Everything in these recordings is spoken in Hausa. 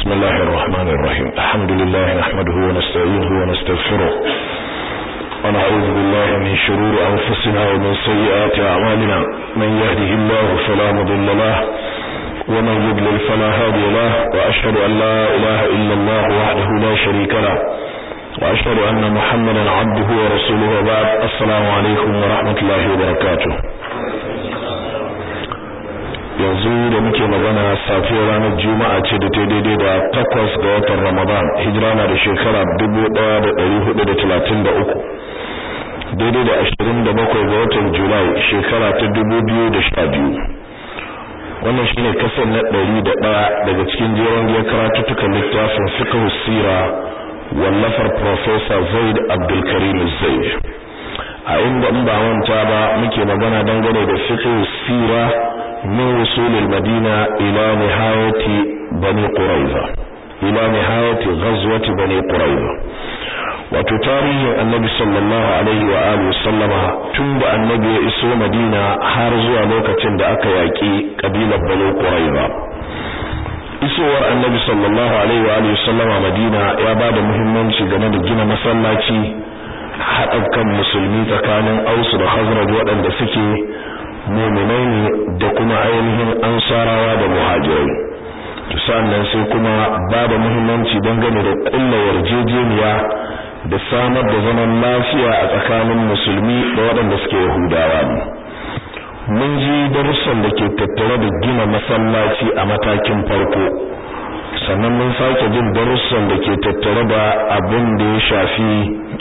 بسم الله الرحمن الرحيم الحمد لله نحمده ونستعينه ونستغفره ونعوذ بالله من شرور أنفسنا ومن سيئات أعمالنا من يهده الله فلا مضل له ومن يضلل فلا هادي له وأشهد أن لا إله إلا الله وحده لا شريك له وأشهد أن محمدا عبده ورسوله وبعد السلام عليكم ورحمة الله وبركاته. yanzu da muke magana safiyar ranar juma'a ce da ta daidai da 8 ga watan Ramadan hijira na da shekara 1433 daidai da 27 ga watan Julai shekara ta 2012. wannan shine kasar na 101 daga cikin jerin karatuttukan littafin fiqh sira wallafar Professor Zaid Abdul Karim Zaid. a inda in ba manta ba muke magana dangane da fiqh sira من وصول المدينة إلى نهاية بني قريظة إلى نهاية غزوة بني قريظة وتتاريه النبي صلى الله عليه وآله وسلم تند النبي إسو مدينة حارزوا لوكة دعك يأكي قبيلة بني قريظة إسوار النبي صلى الله عليه وآله وسلم مدينة يباد مهمان شجنة الجنة مسلاتي حتى كان مسلمي تكانوا أوصر خزرج وأن دسكي mu'minai ne da kuma ainihin ansarawa da muhajirai. to sannan sai kuma babu muhimmanci dangane da kullu yarjejeniya da samar da zaman lafiya a tsakanin musulmi da waɗanda suke yahudawa ne. mun ji darussan da ke tattare da gina masallaci a matakin farko, sannan mun sake jin darussan da ke tattare da abin da ya shafi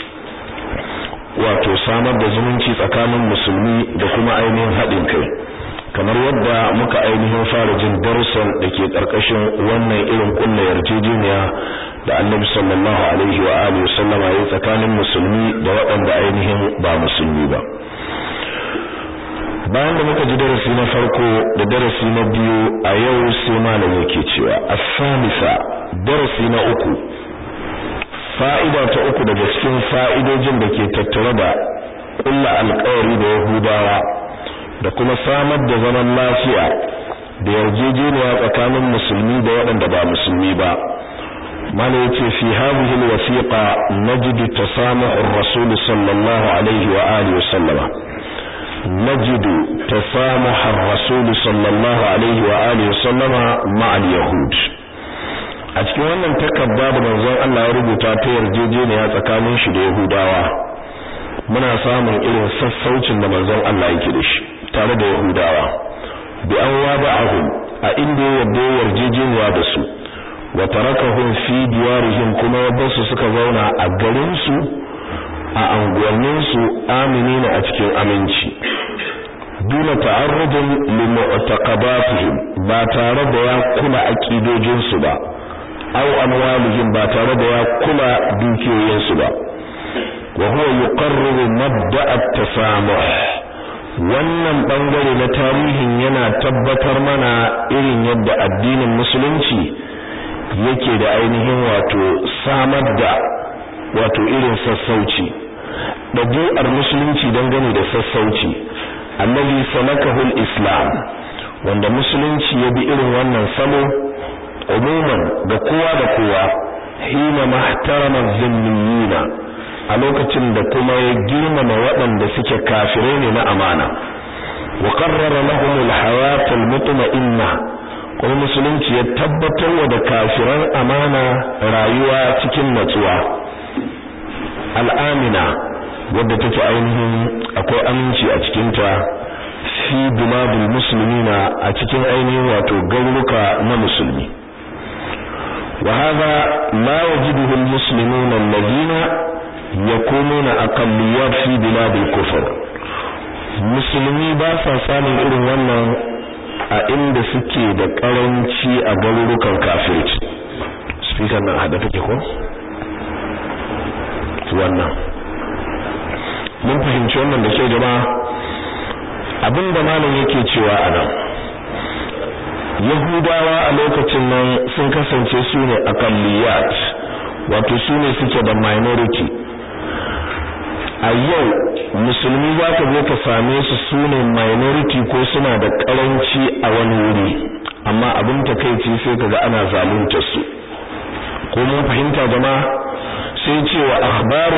wato samar da zumunci tsakanin musulmi da kuma ainihin haɗin kai, kamar yadda muka ainihin fara jin darussan da ke ƙarƙashin wannan irin ƙulla yarjejeniya da Annabi sallallahu alaihi wa alihi wasallama ya tsakanin musulmi da waɗanda ainihin ba musulmi ba. bayan da muka ji darasi na farko da darasi na biyu, a yau sai malami yake cewa as-salisa, darasi na uku, fa'ida ta uku daga cikin fa'idojin da ke tattare da ƙulla alƙawari da Yahudawa da kuma samar da zaman lafiya da yarjejeniya tsakanin musulmi da waɗanda ba musulmi ba. mana yace fi hadhihi alwasiqa najidu tasamuh ar-rasul sallallahu alaihi wa alihi wasallama najidu tasamuh ar-rasul sallallahu alaihi wa alihi wasallama ma'a al-yahud. a cikin wannan takarda da manzon Allah ya rubuta ta yarjejeniya tsakanin shi da Yahudawa, muna samun irin sassaucin da manzon Allah yake da shi tare da Yahudawa. bi an wada'ahum, a inda ya yarjejeniya da su, wa tarakahum fi diyarihim, kuma wadansu suka zauna a garin su, a anguwannin su, aminina a cikin aminci, duna ta'arrudin li mu'taqabatihim, ba tare da ya kula aqidojin su ba, aw amwalihim, ba tare da ya kula dukiyoyinsu ba. wa huwa yuqarriru mabda' at-tasamuh. wannan bangare na tarihin yana tabbatar mana irin yadda addinin musulunci yake da ainihin wato samar da wato irin sassauci, dabi'ar musulunci dangane da sassauci, annabi salakahu al-islam, wanda musulunci ya bi irin wannan salo umuman ga kowa da kowa, hina mahtarama zimmiyina, a lokacin da kuma ya girmama waɗanda suke kafirai ne na amana, wa qarrara lahum al-hayat al-mutma'inna, kuma musulunci ya tabbatar da kafiran amana rayuwa cikin natsuwa, al-amina, wadda take ainihin akwai aminci a cikin ta, fi biladul muslimina, a cikin ainihin wato garuruka na musulmi. وهذا لا يجده المسلمون الذين يكونون أقليات في بلاد الكفر. musulmi ba sa samun irin wannan a inda suke da karanci a garurukan kafirci. Speaker nan hada take ko? wannan mun fahimci wannan da ke jama'a. abinda malam yake cewa anan, Yahudawa a lokacin nan sun kasance su ne aqalliyat, wato su ne suke da minority. a yau musulmi za ka zo ka same su ne minority ko suna da karanci a wani wuri, amma abin takeici sai kaga ana zalunta su. ko mun fahimta jama'a sai ce wa akhbaru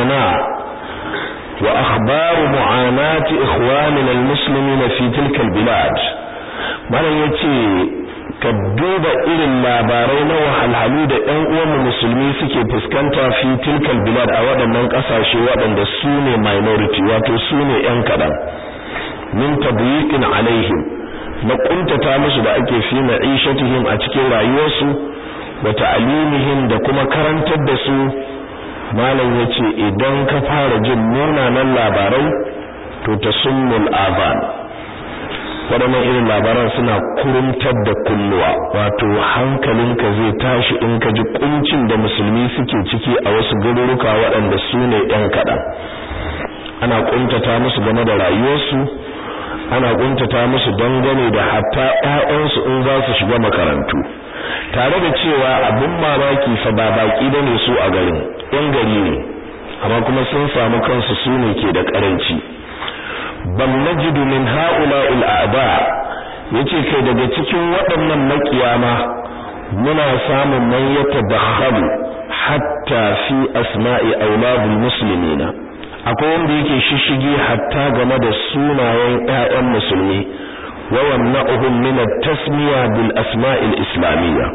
mu'anati ikhwanina almuslimina fi tilka albilad malan yace ka duba irin labarai na wahalhalu da ɗan uwan musulmi suke fuskanta fi tilka albilad a waɗannan ƙasashe waɗanda su ne minority wato su ne ƴan kaɗan min tadyiqin alaihim na kuntata musu da ake fi ma'ishatihim a cikin rayuwarsu wa ta'limihim da kuma karantar da su malam yace idan ka fara jin munanan labarai to tasummul azan wadannan irin labaran suna kuruntar da kunnuwa wato hankalinka zai tashi in ka ji kuncin da musulmi suke ciki a wasu garuruka waɗanda su ne ɗan kaɗan ana kuntata musu game da rayuwarsu ana kuntata musu dangane da hatta ƴaƴansu in za su shiga makarantu tare da cewa abin mamaki fa ba baki bane su a garin ɗan gari ne amma kuma sun samu kansu su ne ke da karanci bal najidu min ha'ula'il a'da yace kai daga cikin waɗannan makiyama muna samun man yatadakhalu hatta fi asma'i auladul muslimina akwai wanda yake shishigi hatta game da sunayen ƴaƴan musulmi wa yamna'uhum min at-tasmiya bil asma'il islamiyya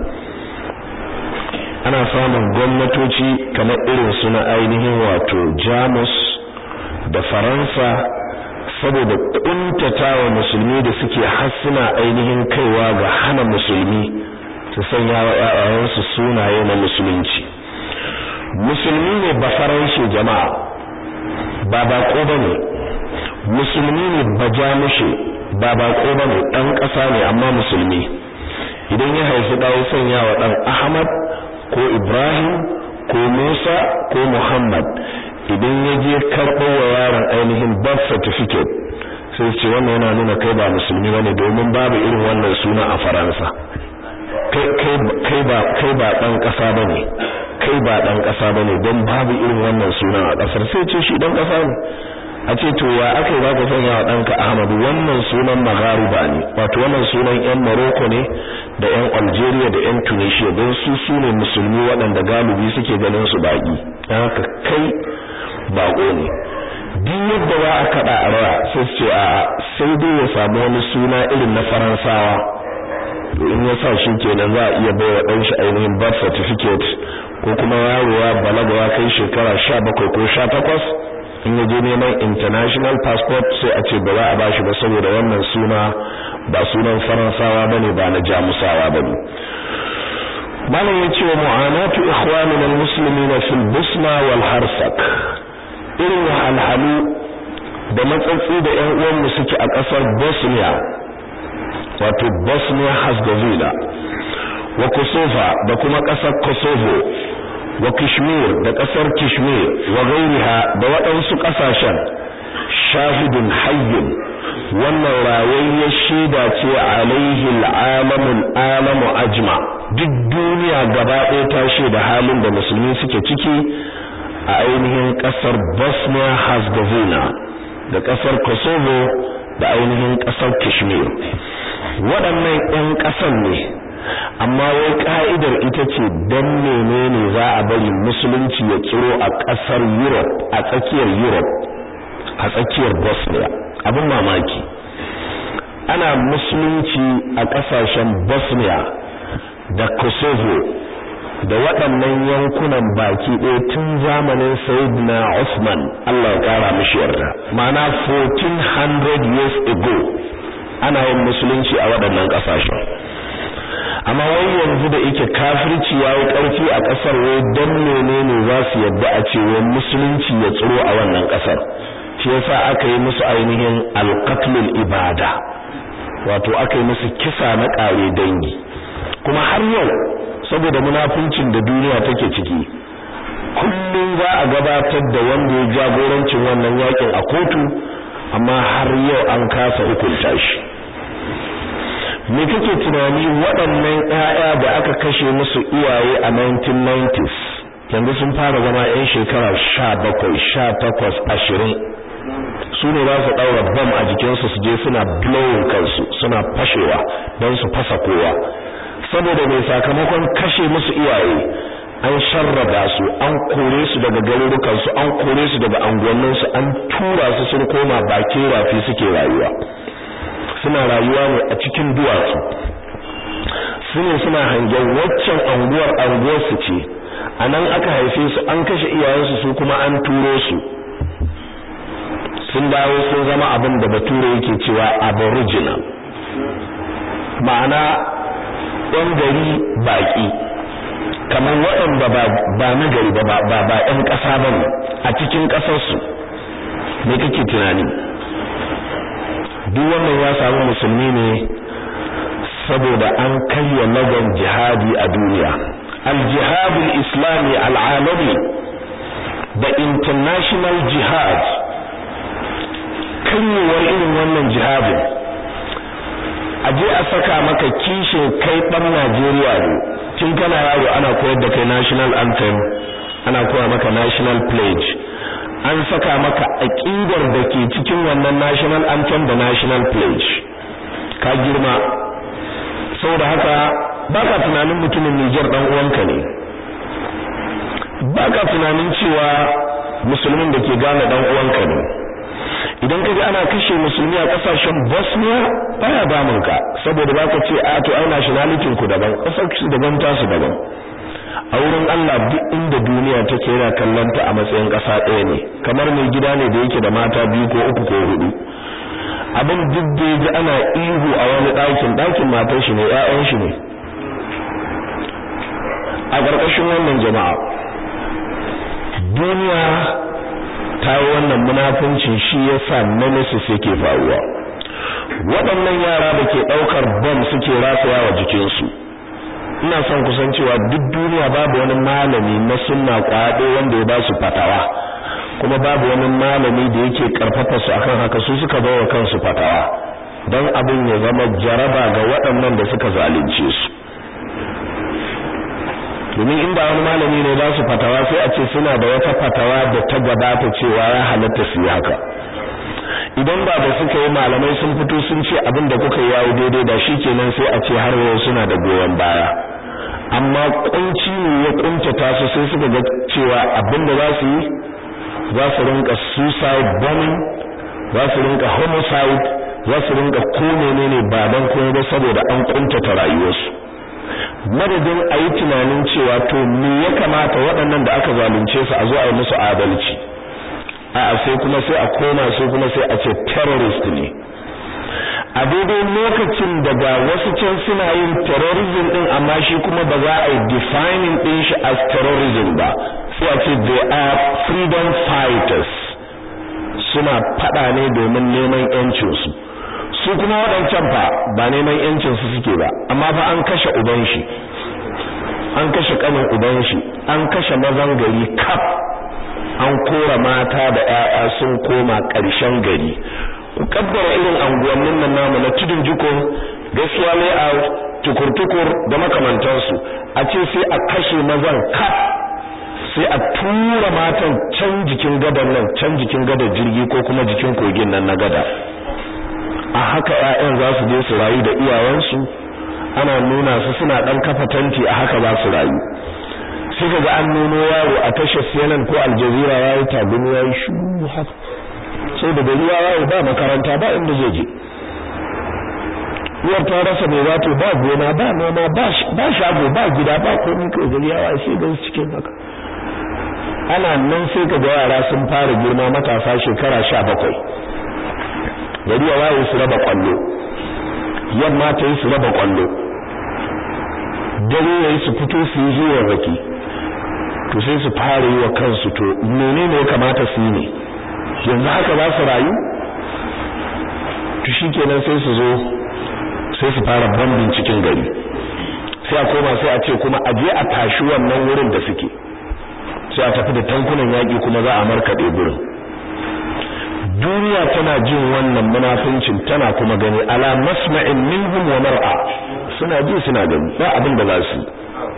ana samun gwamnatoci kamar irin su na ainihin wato Jamus da Faransa saboda kuntatawa musulmi da suke hassuna ainihin kaiwa ga hana musulmi su sanya wa ƴaƴansu sunaye na musulunci musulmi ne ba faranshe jama'a ba bako bane musulmi ne bajamushe ba bako bane dan ƙasa ne amma musulmi idan ya haifi dawo sanya wa dan Ahmad ko Ibrahim ko Musa ko Muhammad idan ya je karɓo wa yaron ainihin birth certificate sai ce wannan yana nuna kai ba musulmi bane domin babu irin wannan suna a Faransa kai ba dan ƙasa bane kai ba dan ƙasa bane don babu irin wannan suna a ƙasar sai ce shi dan ƙasa ne a ce to ya akai za ka sanya wa ɗanka Ahmadu wannan sunan Maghariba ne wato wannan sunan ƴan Morocco ne da ƴan Algeria da ƴan Tunisia don su ne musulmi waɗanda galibi suke ganin su baki dan haka kai bako ne duk yadda za a kada a rawa sai ce a sai dai ya samu wani suna irin na Faransawa to in ya sa shi kenan za a iya bai wa ɗan shi ainihin birth certificate ko kuma yaro ya balaga ya kai shekara 17 ko 18 in yaje neman international passport sai a ce ba za a bashi ba saboda wannan suna ba sunan Faransawa bane ba na Jamusawa bane malam yace wa mu'anatu ikhwanina almuslimina fil Bosna wal Herzegovina irin halhalu da matsatsi da ƴan uwanmu suke a ƙasar Bosnia wato Bosnia Herzegovina wa Kosovo da kuma ƙasar Kosovo wa Kashmir da ƙasar Kashmir wa gairiha da waɗansu ƙasashen shahidun hayyun wannan rawayyar shaida ce alaihi alamu ajma duk duniya gaba ɗaya ta shaida halin da musulmi suke ciki a ainihin ƙasar Bosnia Herzegovina da ƙasar Kosovo da ainihin ƙasar Kashmir waɗannan ƴan ƙasar ne amma wai ka'idar ita ce dan menene za a bari musulunci ya kiro a ƙasar Europe a tsakiyar Europe a tsakiyar Bosnia abin mamaki ana musulunci a ƙasashen Bosnia da Kosovo da waɗannan yankunan baki ɗaya tun zamanin Sayyidina Usman Allah ya ƙara mishi yarda ma'ana 1400 years ago ana yin musulunci a waɗannan ƙasashen amma wai yanzu da yake kafirci yayi ƙarfi a ƙasar wai dan menene za su yadda a ce wai musulunci ya tsiro a wannan ƙasar shi yasa aka yi musu ainihin alqatlul ibada wato aka yi musu kisa na ƙare dangi kuma har yau saboda munafincin da duniya take ciki kullum za a gabatar da wanda ya jagorancin wannan yakin a kotu amma har yau an kasa hukunta shi me kake tunani waɗannan ƴaƴa da aka kashe musu iyaye a 1990s yanzu sun fara zama ƴan shekara 17 18 20 su ne za su ɗaura bam a jikinsu su je suna blowing kansu suna fashewa don su fasa kowa saboda mai sakamakon kashe musu iyaye an sharrada su, an kore su daga garurukan su, an kore su daga anguwannin su, an tura su sun koma bakin rafi suke rayuwa. Suna rayuwa ne a cikin duwatsu. Suna hangen waccan anguwar su ce. Anan aka haife su, an kashe iyayensu, su kuma an turo su. Sun dawo sun zama abin da Bature yake cewa aboriginal. Ma'ana ɗan gari baƙi, kamar waɗanda ba na gari ba ɗan ƙasa ba ne a cikin ƙasarsu. Me kake tunani? Duk wannan ya samu musulmi ne saboda an karya lagon jihadi a duniya. Al-jihadul islami al-alami, the international jihad, karyewar irin wannan jihadin. Aje a saka maka kishin kai ɗan Najeriya ne, tun kana yaro ana koyar da kai national anthem, ana koya maka national pledge, an saka maka aqidar da ke cikin wannan national anthem da national pledge. Ka girma. Saboda haka baka tunanin mutumin Niger dan uwanka ne, baka tunanin cewa musulmin da ke Ghana dan uwanka ne. Idan kaga ana kashe musulmi a kasashen Bosnia baya damun ka, saboda baka ce a to ai nationality ku daban, kasar ku daban, tasu daban. A wurin Allah duk inda duniya take yana kallanta a matsayin kasa ɗaya ne, kamar mai gida ne da yake da mata 2 ko 3 ko 4. Abin duk da yaji ana ihu a wani ɗakin matar shi ne, ƴaƴan shi ne. A ƙarƙashin wannan jama'a, duniya ta yi wannan munafincin, shi yasa nemesis yake faruwa. Waɗannan yara da ke ɗaukar bom suke rataya wa jikinsu. Ina son kusancewa duk duniya babu wani malami na sunna kwaɗe wanda ya ba su fatawa, kuma babu wani malami da yake karfafa su akan haka. Su suka bawa kansu fatawa don abin ya zama jaraba ga waɗannan da suka zalunce su. Domin inda wani malami ne za su fatawa, sai a ce suna da wata fatawa da ta gabata cewa ya halatta su haka. Idan ba da suka yi malamai sun fito sun ce abin da kuka yi yayi daidai, da shikenan sai a ce har yau suna da goyon baya. Amma kunci ne ya kuntata su, sai suka ga cewa abin da za su yi, za su rinka suicide bombing, za su rinka homicide, za su rinka ko menene ba dan komai ba saboda an kuntata rayuwarsu. Madadin a yi tunanin cewa to me ya kamata waɗannan da aka zalunce su a zo a yi musu adalci, a'a sai kuma sai a koma, sai kuma sai a ce terrorist ne. A daidai lokacin da ga wasu can suna yin terrorism din, amma shi kuma ba za a yi defining din shi as terrorism ba, sai a ce they are freedom fighters, suna fada ne domin neman yancinsu. Su kuma waɗancan fa ba neman yancinsu suke ba, amma fa an kashe uban shi, an kashe kanin uban shi, an kashe mazan gari kaf, an kora mata da ƴaƴa sun koma ƙarshen gari. Ku kabbara irin anguwannin nan namu na tudun jikon, gaskiya layout, tukur-tukur da makamantansu, a ce sai a kashe mazan kaf, sai a tura matan can jikin gadan nan, can jikin gadar jirgi ko kuma jikin kogin nan na gada. A haka ƴaƴan za su je su rayu da iyayensu, ana nuna su suna dan kafa tanti, a haka za su rayu. Sai kaga an nuno yaro a tashar CNN ko Al Jazeera yayi tabin yayi shu haka. Sai da gari yayi ba makaranta ba inda zai je. Uwar ta rasa mai wato ba gona ba noma ba shago ba gida ba komai, kai gari yayi sai ga cikin haka. Ana nan sai kaga yara sun fara girma, matasa shekara 17. Gari yayi su raba kwallo, yamma ta yi su raba kwallo, dare yayi su fito su yi zuwa raki. To sai su fara yi wa kansu to menene ya kamata su yi ne, yanzu haka za su rayu? To shikenan sai su zo sai su fara bombin cikin gari, sai a koma sai a ce kuma a je a tashi wannan wurin da suke, sai a tafi da tankunan yaƙi kuma za a markaɗe gurin. Duniya tana jin wannan munafincin, tana kuma gani ala masma'in minhum wa mar'a, suna ji suna gani, ba abin da za su yi.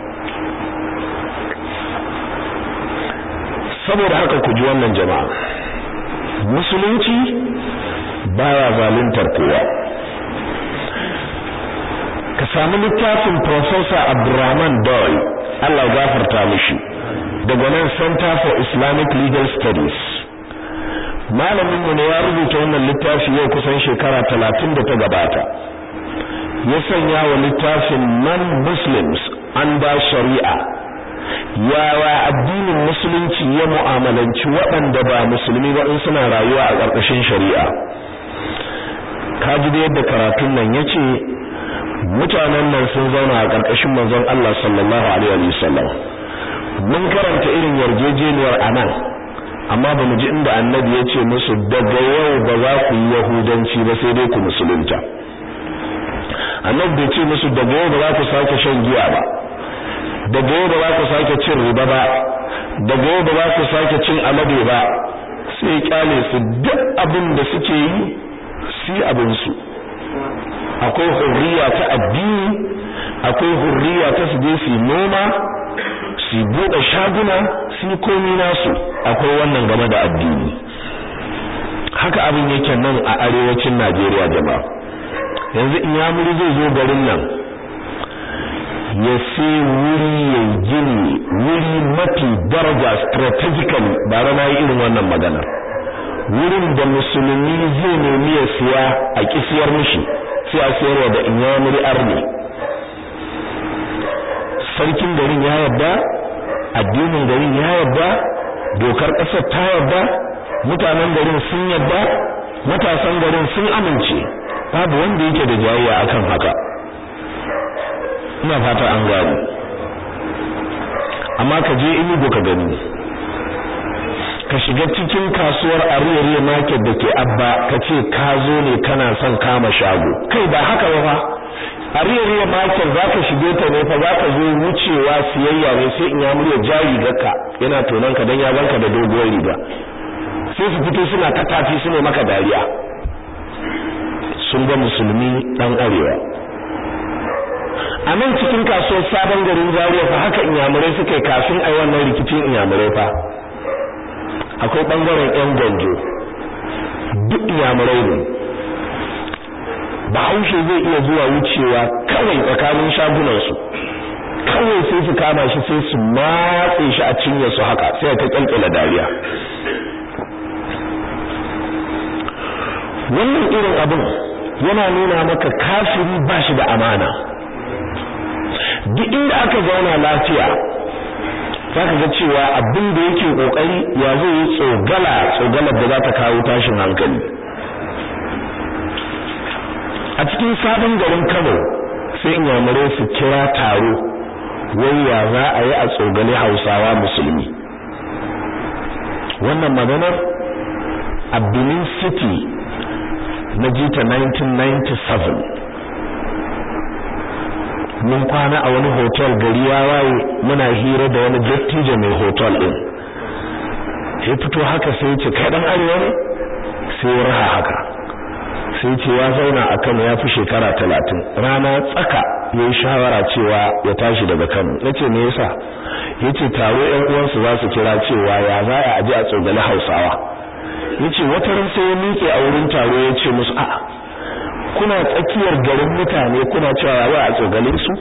Saboda haka ku ji wannan jama'a, musulunci baya zaluntar kowa. Ka samu littafin Professor Abdurrahman Doyle Allah gafarta mishi daga nan Center for Islamic Legal Studies. Malamin mu ne ya rubuta wannan littafi yau kusan shekara 30 da ta gabata. Ya sanya wa littafin Non-Muslims under Sharia. Yawa addinin musulunci ya mu'amalanci waɗanda ba musulmi ba in suna rayuwa a ƙarƙashin shari'a. Kaji da yadda karatun nan yace mutanen nan sun zauna a ƙarƙashin manzon Allah sallallahu alaihi wasallam. Mun karanta irin yarjejeniyar anan amma ba mu ji inda annabi ya ce musu daga yau ba za ku yi yahudanci ba sai dai ku musulunta. Annabi bai ce musu daga yau ba za ku sake shan giya ba, daga yau ba za ku sake cin riba ba, daga yau ba za ku sake cin alade ba, sai kyale su duk abin da suke yi su abin su. Akwai hurriya ta addini, akwai hurriya ta su je su noma, su buɗe shaguna, su komi nasu, akwai wannan game da addini. Haka abin yake nan a arewacin Najeriya jama'a. Yanzu in ya muri zai zo garin nan ya sai wuri ya gini wuri mafi daraja strategically ba rana yi irin wannan magana. Wurin da musulmi zai nemi ya siya a kisiyar mishi sai a sayarwa da in ya muri arni. Sarkin garin ya yarda, addinin garin ya yarda, dokar ƙasar ta yarda, mutanen garin sun yarda, matasan garin sun amince. Babu wanda yake da jayayya akan haka. Ina fata an gano. Amma ka je Enugu ka gani. Ka shiga cikin kasuwar Ariyariya market da ke Abba ka ce ka zo ne kana son kama shago. Kai ba haka ba. Ariyariya market zaka shige ta ne fa zaka zo wucewa siyayya ne sai in ya murya jari gaka yana tonan ka dan ya banka da doguwar riga. Sai su fito suna tatafi su ne maka dariya. Sun ga musulmi dan arewa. A nan cikin kasuwar sabon garin Zaria fa haka inyamurai suka yi kafin ai wannan rikicin inyamurai fa. Akwai bangaren yan gonjo. Duk inyamurai ne. Bahaushe zai iya zuwa wucewa kawai tsakanin shagunansu. Kawai sai su kama shi sai su matse shi a cinye su haka sai ta kalkala dariya. Wannan irin abin yana nuna maka kafiri ba shi da amana. Duk inda aka zauna lafiya zaka ga cewa abin da yake kokari ya zo yi tsogalar da za ta kawo tashin hankali. A cikin sabon garin Kano sai inyamurai su kira taro wai ya za a yi a tsogale Hausawa musulmi. Wannan maganar a Benin City na jita 1997 mun kwana a wani hotel gari ya waye muna hira da wani dattijo mai hotel din. Sai fito haka sai ya ce kai dan arewa ne? Sai raha haka. Sai ce ya zauna a Kano ya fi shekara 30. Rana tsaka yayin shawara cewa ya tashi daga Kano. Nace me yasa? Yace taro ƴan uwansu za su kira cewa ya za a aje a tsogale Hausawa. Yace wata ran sai ya miƙe a wurin taro yace musu a'a kuna tsakiyar garin mutane kuna cewa wa a tsogale su?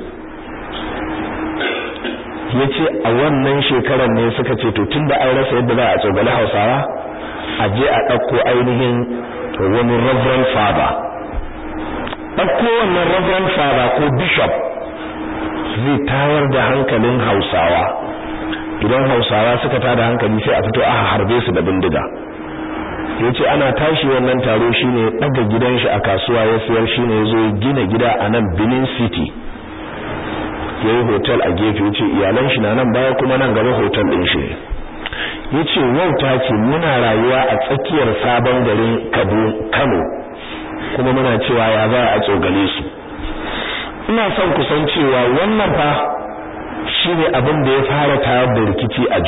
Yace a wannan shekarar ne suka ce to tunda an rasa yadda za a tsogale Hausawa aje a dauko ainihin wani reverend father. Dauko wannan reverend father ko bishop zai tayar da hankalin Hausawa. Idan Hausawa suka tada hankali sai a fito a harbe su da bindiga. Yace ana tashi wannan taro shine daga gidan shi a kasuwa ya sayar shine yazo gina gida a nan Benin City. Yayi hotel a gefe yace iyalan shi na nan baya kuma nan gaba hotel din shi. Yace wauta ce muna rayuwa a tsakiyar sabon garin Kano kuma muna cewa ya za a tsogale su. Ina son ku san cewa wannan fa shine abin da ya fara tayar da rikici a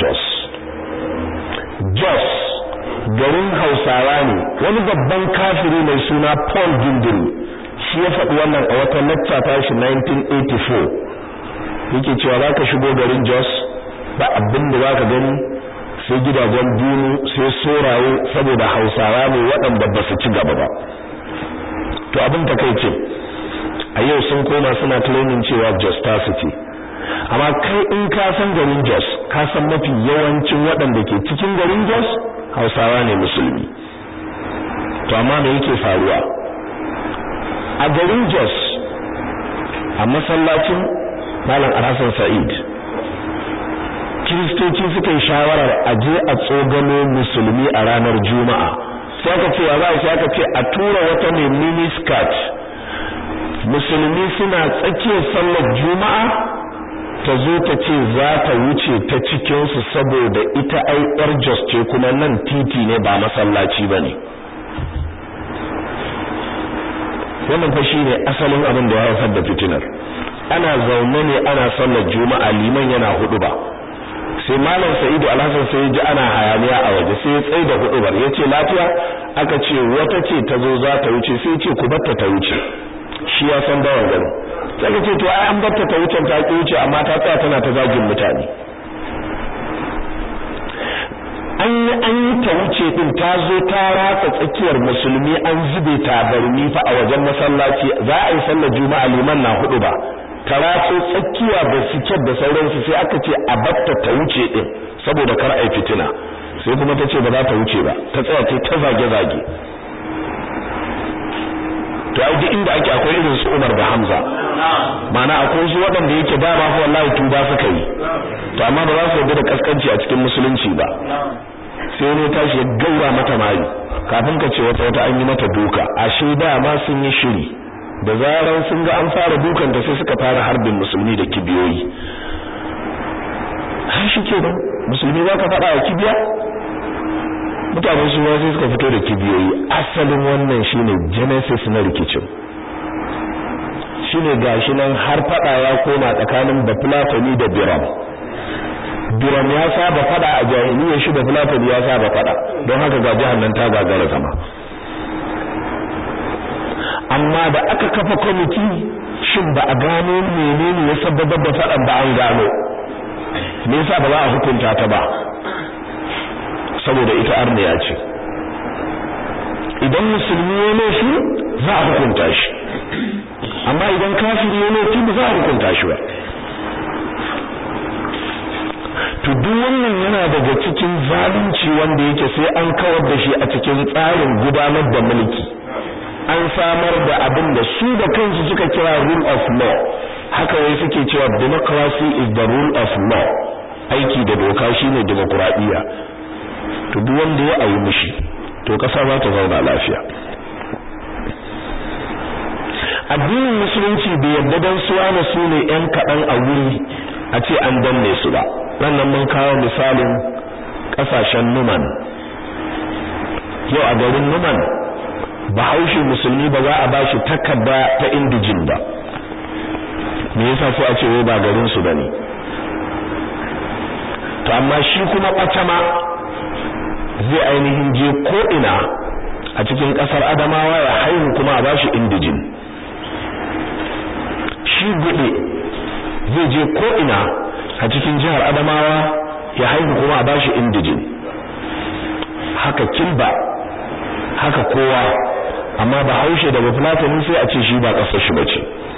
Jos garin Hausawa ne. Wani babban kafiri mai suna Paul Gindiri shi ya faɗi wannan a wata lecture ta shi 1984. Yake cewa za ka shigo garin Jos ba abin da za ka gani sai gidajen dunu sai soraye saboda Hausawa ne waɗanda ba su ci gaba ba. To abin takeice a yau sun koma suna claiming cewa Jos ta su ce amma kai in ka san garin Jos ka san mafi yawancin waɗanda ke cikin garin Jos Hausawa ne musulmi. To amma me yake faruwa a garin Jos a masallacin Malam Alhassan Sa'id Kiristoci suka yi shawarar aje a tsogalo musulmi a ranar Juma'a sai aka ce aka ce a tura wata mai mini skirt musulmi suna tsakiyar sallar Juma'a ta zo ta ce za ta wuce ta cikin su saboda ita ai yar Jos ce kuma nan titi ne ba masallaci bane. Wannan fa shine asalin abin da ya haifar da fitinar. Ana zaune ne ana sallar Juma'a liman yana huduba. Sai Malam Sa'idu Alhassan sai ji ana hayaniya a waje sai ya tsaya da hudubar yace lafiya aka ce wata ce ta zo za ta wuce sai ce ku batta ta wuce. Shi ya san dawan gari. Sai ka ce to ai an batta ta wuce ta ki wuce amma ta tsaya tana ta zagin mutane. An yi ta wuce din ta zo ta ratsa tsakiyar musulmi an zube tabarmi fa a wajen masallaci za a yi sallar Juma'a liman na hudu ba ta ratso tsakiya da siket da sauransu sai aka ce a batta ta wuce din saboda kar ai fitina sai kuma ta ce ba za ta wuce ba ta tsaya ce ta zage zage to ai duk inda ake akwai irin su Umar da Hamza mana akwai su waɗanda yake ba ma wallahi tuba suka yi to amma ba za su yarda da kaskanci a cikin musulunci ba sai ne tashi ya gaura mata mari kafin ka ce wata an yi mata duka ashe da ma sun yi shiri da zaran sun ga an fara dukan ta sai suka fara harbin musulmi da kibiyoyi har shi ke ban musulmi za ka faɗa wa kibiya mutane su sai suka fito da kibiyoyi asalin wannan shine genesis na rikicin shine gashi nan har faɗa ya koma tsakanin Bafulatani da Biram ya saba fada a jahiliyyar shi da Fulatani ya saba fada don haka ga jahannan ta gagara zama amma da aka kafa kwamiti shin ba a gano menene ya sabbabar da fadan ba an gano me yasa ba za a hukunta ta ba saboda ita arniya ce idan musulmi ne shi za a hukunta shi amma idan kafiri ne shi ba za a hukunta shi ba to duk wannan yana daga cikin zalunci wanda yake sai an kawar da shi a cikin tsarin gudanar da mulki an samar da abin da su da kansu suka kira rule of law haka wai suke cewa democracy is the rule of law aiki da doka shine demokradiya to duk wanda ya ayi mishi to kasa za ta zauna lafiya addinin musulunci bai yarda dan suwa na su ne yan kadan a wuri a ce an danne su ba wannan mun kawo misalin kasashen Numan yau a garin Numan Bahaushe musulmi ba za a bashi takarda ta indijin ba me yasa sai a ce wai ba garin su bane to amma shi kuma kwatama zai ainihin je ko ina a cikin kasar Adamawa ya haihu kuma a bashi indijin shi gude zai je ko ina a cikin jihar Adamawa ya haihu kuma a bashi indijin haka Kilba haka kowa amma Bahaushe da Bafulatani sai a ce shi ba kasar shi bace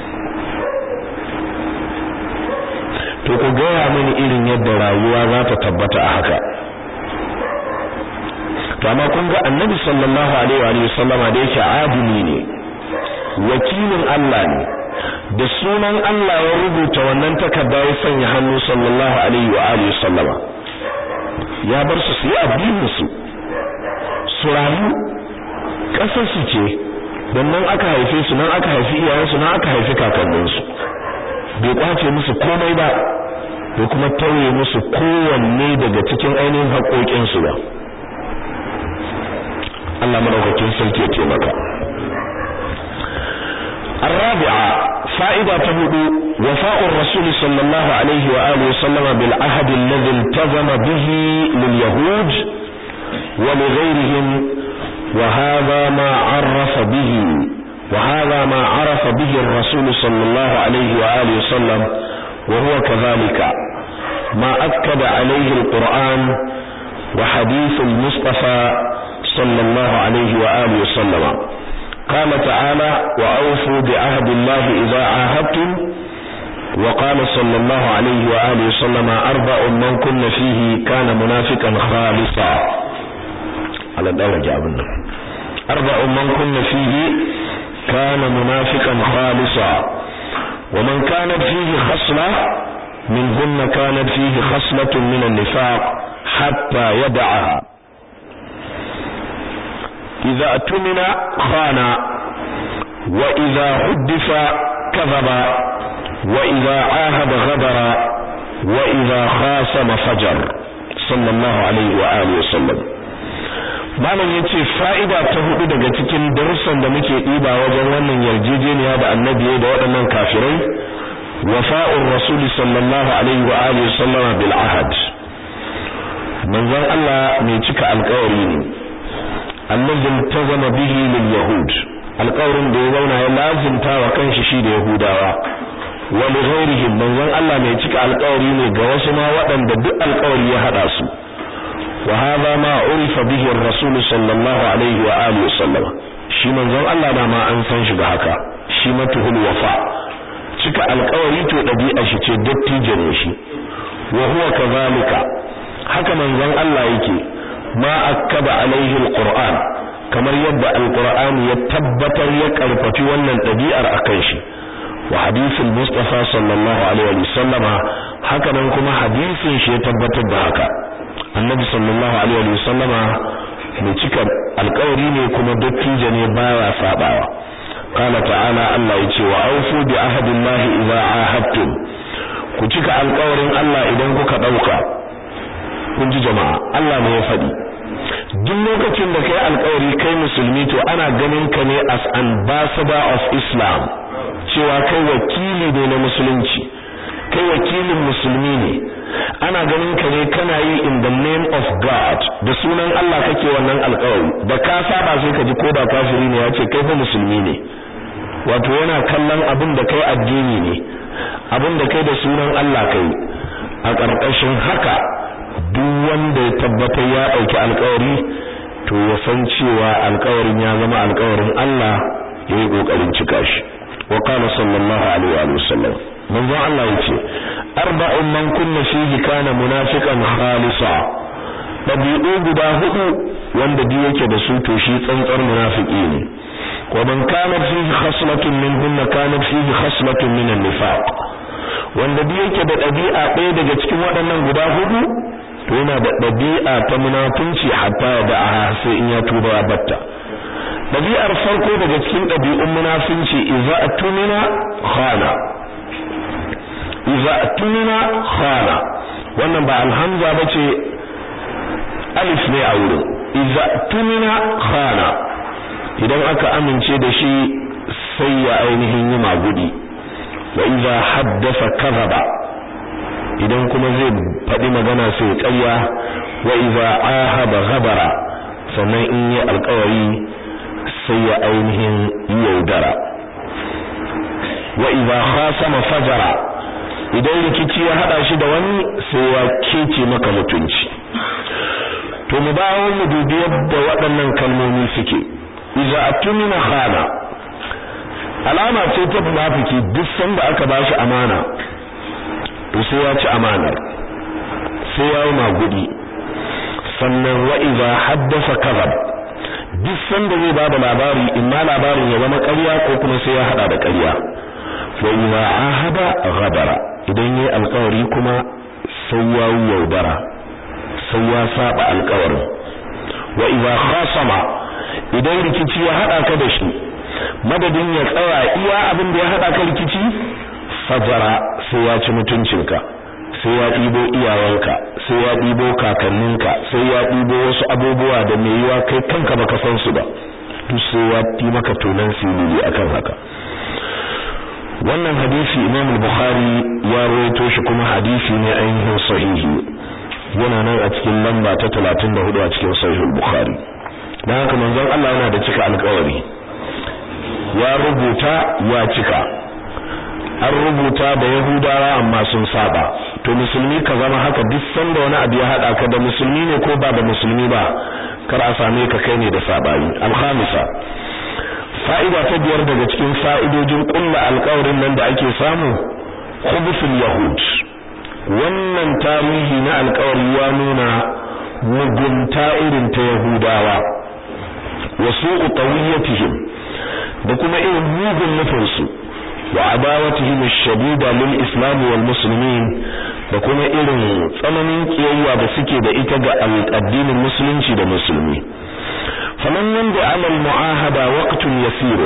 to ku gaya mini irin yadda rayuwa za ta tabbata a haka to amma kun ga Annabi sallallahu alaihi wa sallama da yake adili ne wakilin Allah ne da sunan Allah ya rubuta wannan takarda ya sanya hannu sallallahu alaihi wa alihi sallama ya bar su su yi addinin su rayu kasar su ce dan nan aka haife su nan aka haifi iyayen su nan aka haifi kakannin su bai kwace musu komai ba bai kuma tauye musu kowanne daga cikin ainihin haƙoƙin su ba Allah madaukakin sarki ya taimaka الرابعة فائدة تبدو وفاء الرسول صلى الله عليه وآله وسلم بالعهد الذي التزم به لليهود ولغيرهم وهذا ما عرف به الرسول صلى الله عليه وآله وسلم وهو كذلك ما أكد عليه القرآن وحديث المصطفى صلى الله عليه وآله وسلم قال تعالى وأوفوا بعهد الله إذا عاهدتم وقال صلى الله عليه وآله وسلم 4 من كن فيه كان منافقا خالصا على درجة ابن 4 من كن فيه كان منافقا خالصا ومن كانت فيه خصلة منهن كانت فيه خصلة من النفاق حتى يدعها إذا اؤتمن خان وإذا حدث كذب وإذا عاهد غدر وإذا خاصم فجر صلى الله عليه وآله وسلم. malam yace fa'ida ta hudu daga cikin darussan da muke diba wajen wannan yarjejeniya da annabi da waɗannan kafirai wafa'ur rasul sallallahu alaihi wa alihi wasallama bil ahad. manzon Allah mai cika alƙawari ne annabi tazama bihi lil yahud alƙawarin da ya zauna ya lazimta wa kanshi shi da yahudawa wa li ghairihim manzon Allah mai cika alƙawari ne ga wasu ma waɗanda duk alƙawari ya hada su wa hadha ma urifa bihi ar-rasul sallallahu alaihi wa alihi wasallam shi manzon Allah da ma an san shi ga haka shi matuhul wafa cika alƙawari to dabi'a shi ce dattijo ne shi wa huwa kadhalika haka manzon Allah yake ma akkaba alaihi al-qur'an kamar yadda al-qur'ani ya tabbatar ya karfafi wannan dabi'ar akan shi wa hadisul mustafa sallallahu alaihi wa sallama haka nan kuma hadisin shi ya tabbatar da haka annabi sallallahu alaihi wa sallama mai cika alƙawari ne kuma dattijo ne baya sabawa qala ta'ala Allah yace wa aufu bi ahdillahi idza ahadtum ku cika alƙawarin Allah idan kuka dauka kun ji jama'a Allah ne ya faɗi duk lokacin da kai alƙawari kai musulmi to ana ganin ka ne as ambassador of Islam cewa kai wakili ne na musulunci kai wakilin musulmi ne ana ganin ka ne kana yi in the name of God da sunan Allah kake wannan alƙawari da ka saba sai ka ji ko da kafiri ne yace kai fa musulmi ne wato yana kallon abin da kai addini ne abin da kai da sunan Allah kai a ƙarƙashin haka duk wanda ya tabbata ya dauki alƙawari to ya san cewa alƙawarin ya zama alƙawarin Allah yayi kokarin cika shi wa qala sallallahu alaihi wa sallam manzo Allah yace arba'un man kunna fihi kana munafiqan khalisa dabi'u guda hudu wanda duk yake da su to shi tsantsar munafiki ne wa man kana fihi khaslatun minhunna kana fihi khaslatun min an-nifaq wanda duk yake da dabi'a ɗaya daga cikin waɗannan guda hudu to yana da dabi'a ta munafunci hatta da sai in ya tuba ya batta dabi'ar farko daga cikin dabi'un munafunci idza atumina khana wannan ba alhamza bace alif ne a wurin idza atumina khana idan aka amince da shi sai ya ainihin yi magudi wa idza haddatha kadhaba idan kuma zai faɗi magana sai ƙarya wa idza ahaba ghabara sannan in yi alƙawari sai ya ainihin yaudara wa idza khasama fajara idan rikici ya hada shi da wani sai ya kece maka mutunci to mu dawo mu dubi yadda waɗannan kalmomi suke idza atumina khana alama ce ta munafiki duk sanda aka bashi amana to sai ya ci amanar sai ya yi magudi sannan wa idza haddatha kadhab duk sanda zai bada labari imma labarin ya zama ƙarya ko kuma sai ya hada da ƙarya wa idza ahada ghadara idan yayi alƙawari kuma sai ya yaudara sai ya saba alƙawarin wa idza khasama idan rikici ya hada ka da shi madadin ya tsaya iya abin da ya hada ka rikici fajara sai ya ci mutuncinka sai ya ɗibo iyawanka sai ya ɗibo kakanninka sai ya ɗibo wasu abubuwa da mai yiwa kai kanka baka san su ba duk sai ya yi maka tonan silili akan haka wannan hadisi Imam Bukhari ya rawaito shi kuma hadisi ne ainihin sahihi yana nan a cikin lamba ta 34 a cikin Sahih Bukhari dan haka manzon Allah yana da cika alƙawari ya rubuta ya cika an rubuta da Yahudawa amma sun saba to musulmi ka zama haka duk sanda wani abu ya hada ka da musulmi ne ko ba da musulmi ba kar a same ka kai ne da sabani al-khamisa fa'ida ta biyar daga cikin fa'idojin kullu alƙawarin nan da ake samu khubuthul yahud wannan tarihi na alƙawari ya nuna mugunta irin ta yahudawa wa su'u tawiyatihim da kuma irin mugun nufinsu wa adawatihim ash-shadida lil islam wal muslimin da kuma irin tsananin kiyayya da suke da ita ga addinin musulunci da musulmi faman yanda amal mu'ahada waqtun yasir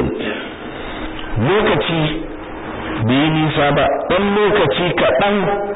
lokaci bai nisa ba dan lokaci kaɗan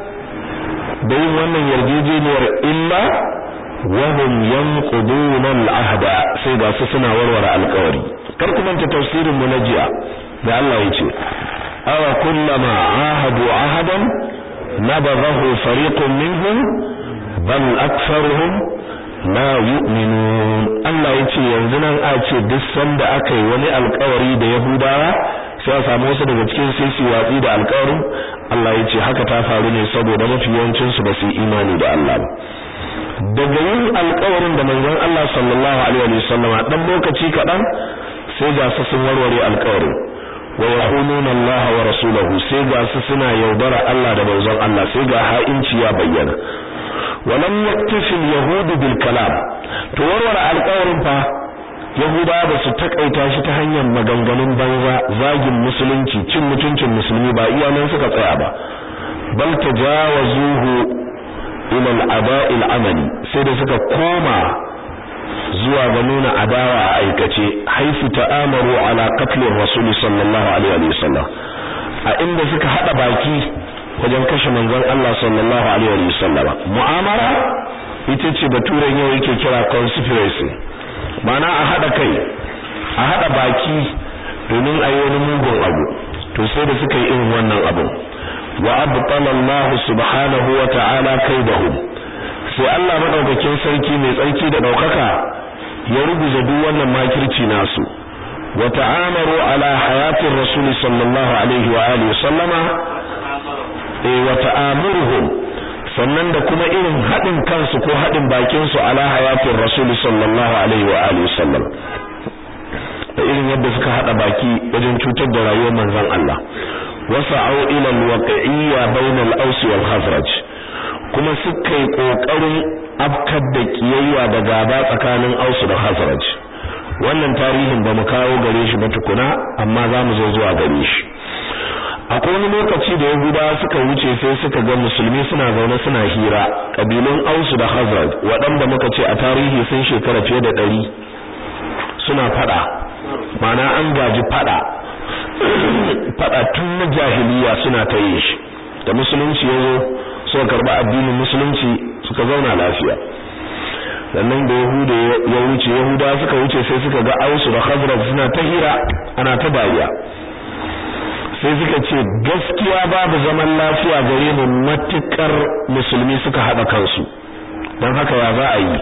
da yin wannan yarjejeniyar illa wa hum yanquduna al-ahda sai ga su suna warware alƙawari kar ku manta tafsirin mu na jiya da Allah yace aw kullama ahadu ahadan nabadahu fariqun minhum bal aktharuhum la yu'minun Allah yace yanzu nan a ce duk sanda aka yi wani alƙawari da Yahudawa sai a samu wasu daga cikin sai su watsi da alƙawarin Allah yace haka ta faru ne saboda mafi yawancin su ba su imani da Allah ba daga yin alƙawarin da manzon Allah sallallahu alaihi wasallam dan lokaci kadan sai ga su sun warware alƙawarin wa yahununa Allah wa rasulahu sai ga su suna yaudara Allah da manzon Allah sai ga ha'inci ya bayyana walam yaktafi al-yahud bil kalam to warware alƙawarin fa yahuda ba su takaita shi ta hanyar maganganun banza zagin musulunci cin mutuncin musulmi ba iyanan suka tsaya ba bal tajawazuhu ila al-ada'i al-amali sai da suka koma zuwa ga nuna adawa a aikace haifu ta'amaru ala qatl ar-rasul sallallahu alaihi wasallam a inda suka hada baki wajen kashe manzon Allah sallallahu alaihi wasallam mu'amara ita ce baturen yau yake kira conspiracy mana a hada kai a hada baki domin ayi wani mugun abu to sai da suka yi irin wannan abu wa abtala Allah subhanahu wa ta'ala kaidahum sai Allah madaukakin sarki mai tsarki da daukaka ya rubuta duk wannan makirci nasu wa ta'amaru ala hayatir rasul sallallahu alaihi wa alihi sallama wa ta'amuruhum sannan da kuma irin hadin kansu ko hadin bakin su ala hayatir rasul sallallahu alaihi wa alihi sallam da irin yadda suka hada baki wajen cutar da rayuwar manzon Allah wasa'u ila al-waqi'iyya bayna al-aws wal khazraj kuma suka yi kokarin afkar da kiyayya da gaba tsakanin Aus da Khazraj wannan tarihin ba mu kawo gare shi ba tukuna amma za mu zo zuwa gare shi akwai wani lokaci da Yahudawa suka wuce sai suka ga musulmi suna zaune suna hira kabilun Aus da Khazraj waɗanda muka ce a tarihi sun shekara fiye da 100 suna fada ma'ana an gaji fada tun na jahiliya suna ta yi shi da musulunci yazo suka karba addinin musulunci suka zauna lafiya sannan da Yahuda suka wuce sai suka ga Aus da Khazraj suna ta hira ana ta dariya sai suka ce gaskiya babu zaman lafiya gare mu matukar musulmi suka hada kansu dan haka ya za a yi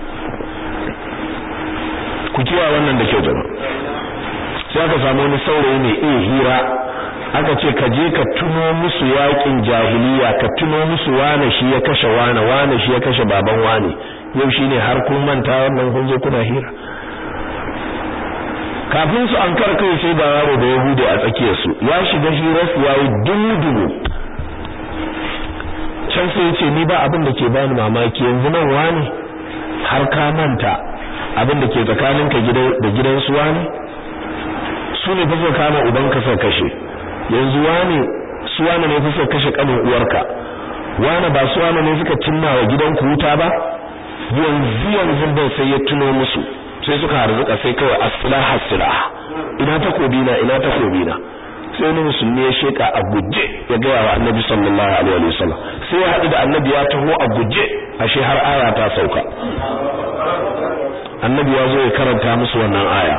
ku kiyaye wannan da kyau jama'a sai aka samu wani saurayi mai iya hira aka ce ka je ka tuno musu yakin jahiliya ka tuno musu wane shi ya kashe wane shi ya kashe baban wane yau shine har kun manta wannan kun zo kuna hira kafin su an karkai sai da yaro da Yahudi a tsakiyar su ya shiga hirar su yayi dumu can sai yace ni ba abin da ke bani mamaki yanzu nan wane har ka manta abin da ke tsakaninka da gidan su wane su ne fa suka kama ubanka sai kashe yanzu su wane ne suka kashe kanin uwarka wane ba su wane ne suka cinna wa gidanku wuta ba yanzu da sai ya tuno musu sai suka harzuka sai kawai as-silah ina takobi na sai wani musulmi ya sheka a guje ya ga wa annabi sallallahu alaihi wasallam sai ya haɗu da annabi ya taho a guje ashe har aya ta sauka annabi ya zo ya karanta musu wannan aya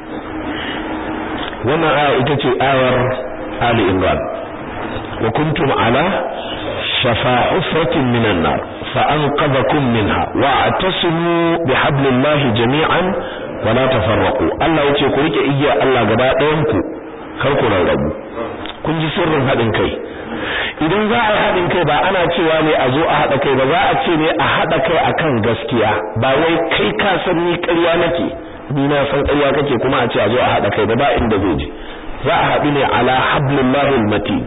ita ce ayar Ali Imran wa kuntum ala shafa hufratin minan nar fa anqadhakum minha wa atasimu bihablillahi jami'an wa la tafarraqu Allah yace ku rike igiya Allah gaba ɗayan ku kar ku rarrabu kun ji sirrin hadin kai idan za a hadin kai ba ana cewa ne a zo a hada kai ba za a ce ne a hada kai akan gaskiya ba wai kai ka san ni ƙarya nake ni na san ƙarya kake kuma a ce a zo a hada kai ba inda zai ji za a haɗu ne ala hablillahi almatin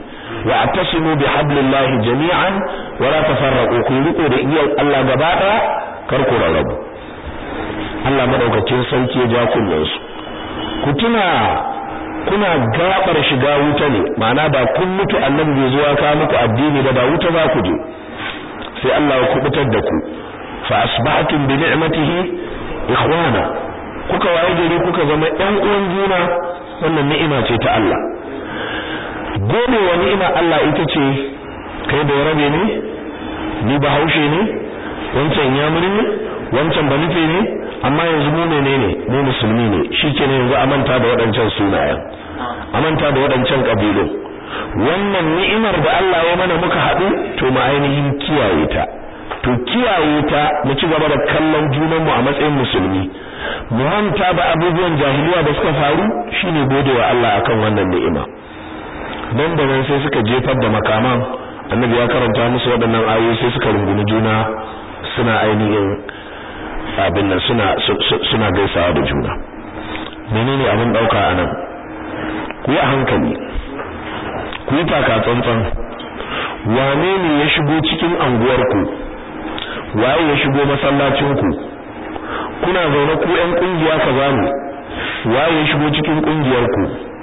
wa'tasimu bihablillahi jami'an wa la tafarraqu ku riko da igiyar Allah gaba daya kar ku rarrabu Allah madaukakin sarki ya ja kullun su ku tuna kuna gabar shiga wuta ne ma'ana da kun mutu annabi bai zuwa ka muku addini da wuta za ku je sai Allah ya kubutar da ku fa asbahtum bi ni'matihi ikhwana kuka waye gari kuka zama ɗan uwan juna wannan ni'ima ce ta Allah gode wa ni'ima Allah ita ce kai da rabe ne ni bahaushe ne wancan yamuri ne wancan banife ne amma yanzu mu menene mu musulmi ne shikenan yanzu amanta da wadancan sunayen amanta da wadancan kabilu wannan ni'imar da Allah ya mana muka haɗu to mu ainihin kiyaye ta to kiyaye ta mu ci gaba da kallon junan mu a matsayin musulmi mu manta da abubuwan jahiliya da suka faru shine godewa Allah akan wannan ni'ima dan da nan sai suka jefar da makaman annabi ya karanta musu waɗannan ayoyi sai suka rungumi juna suna ainihin abin nan suna gaisawa da juna menene abin dauka anan ku yi hankali ku yi taka tsantsan wane ne ya shigo cikin anguwarku waye ya shigo masallacinku kuna zaune ku ƴan kungiya kaza ne waye ya shigo cikin kungiyarku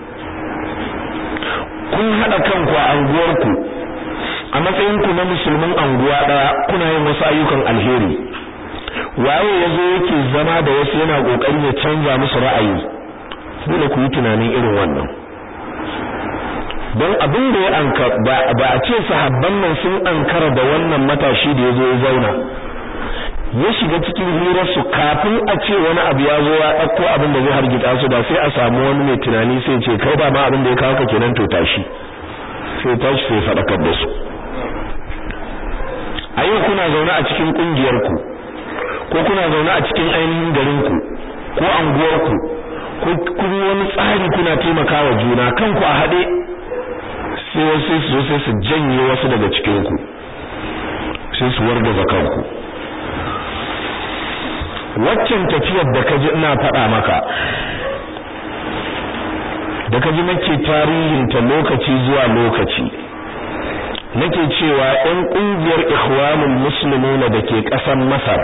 kun hada kanku a anguwarku a matsayinku na musulmin anguwa daya kuna yin wasu ayyukan alheri waye yazo yake zama da wasu yana kokarin ya canza musu ra'ayi dole ku yi tunanin irin wannan don abin da ya ba a ce sahabban nan sun ankara da wannan matashi da yazo ya zauna ya shiga cikin hirar su kafin a ce wani abu ya zo ya dauko abin da zai hargitsa su da sai a samu wani mai tunani sai ce kai ba ma abin da ya kawo ka kenan to tashi sai tashi sai fadakar da su ayo kuna zaune a cikin kungiyar ku ko kuna zaune a cikin ainihin garin ku ko anguwar ku ko kun wani tsari kuna taimakawa juna kanku a hade sai wasu su sai su janye wasu daga cikin ku sai su wargaza kanku waccan tafiyar da kaji ina faɗa maka da kaji nake tarihin ta lokaci zuwa lokaci nake cewa ɗan ƙungiyar ikhwanul muslimin da ke ƙasar Masar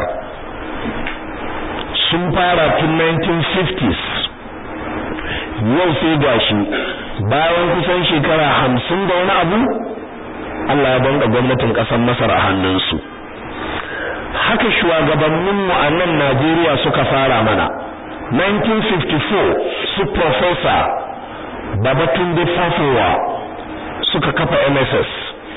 sun fara tun 1950s yau sai gashi bayan kusan shekara 50 da wani abu Allah ya banga gwamnatin ƙasar Masar a hannunsu haka shugabannin mu a nan Najeriya suka fara mana 1954 su professor Babatunde Fafowa suka kafa MSS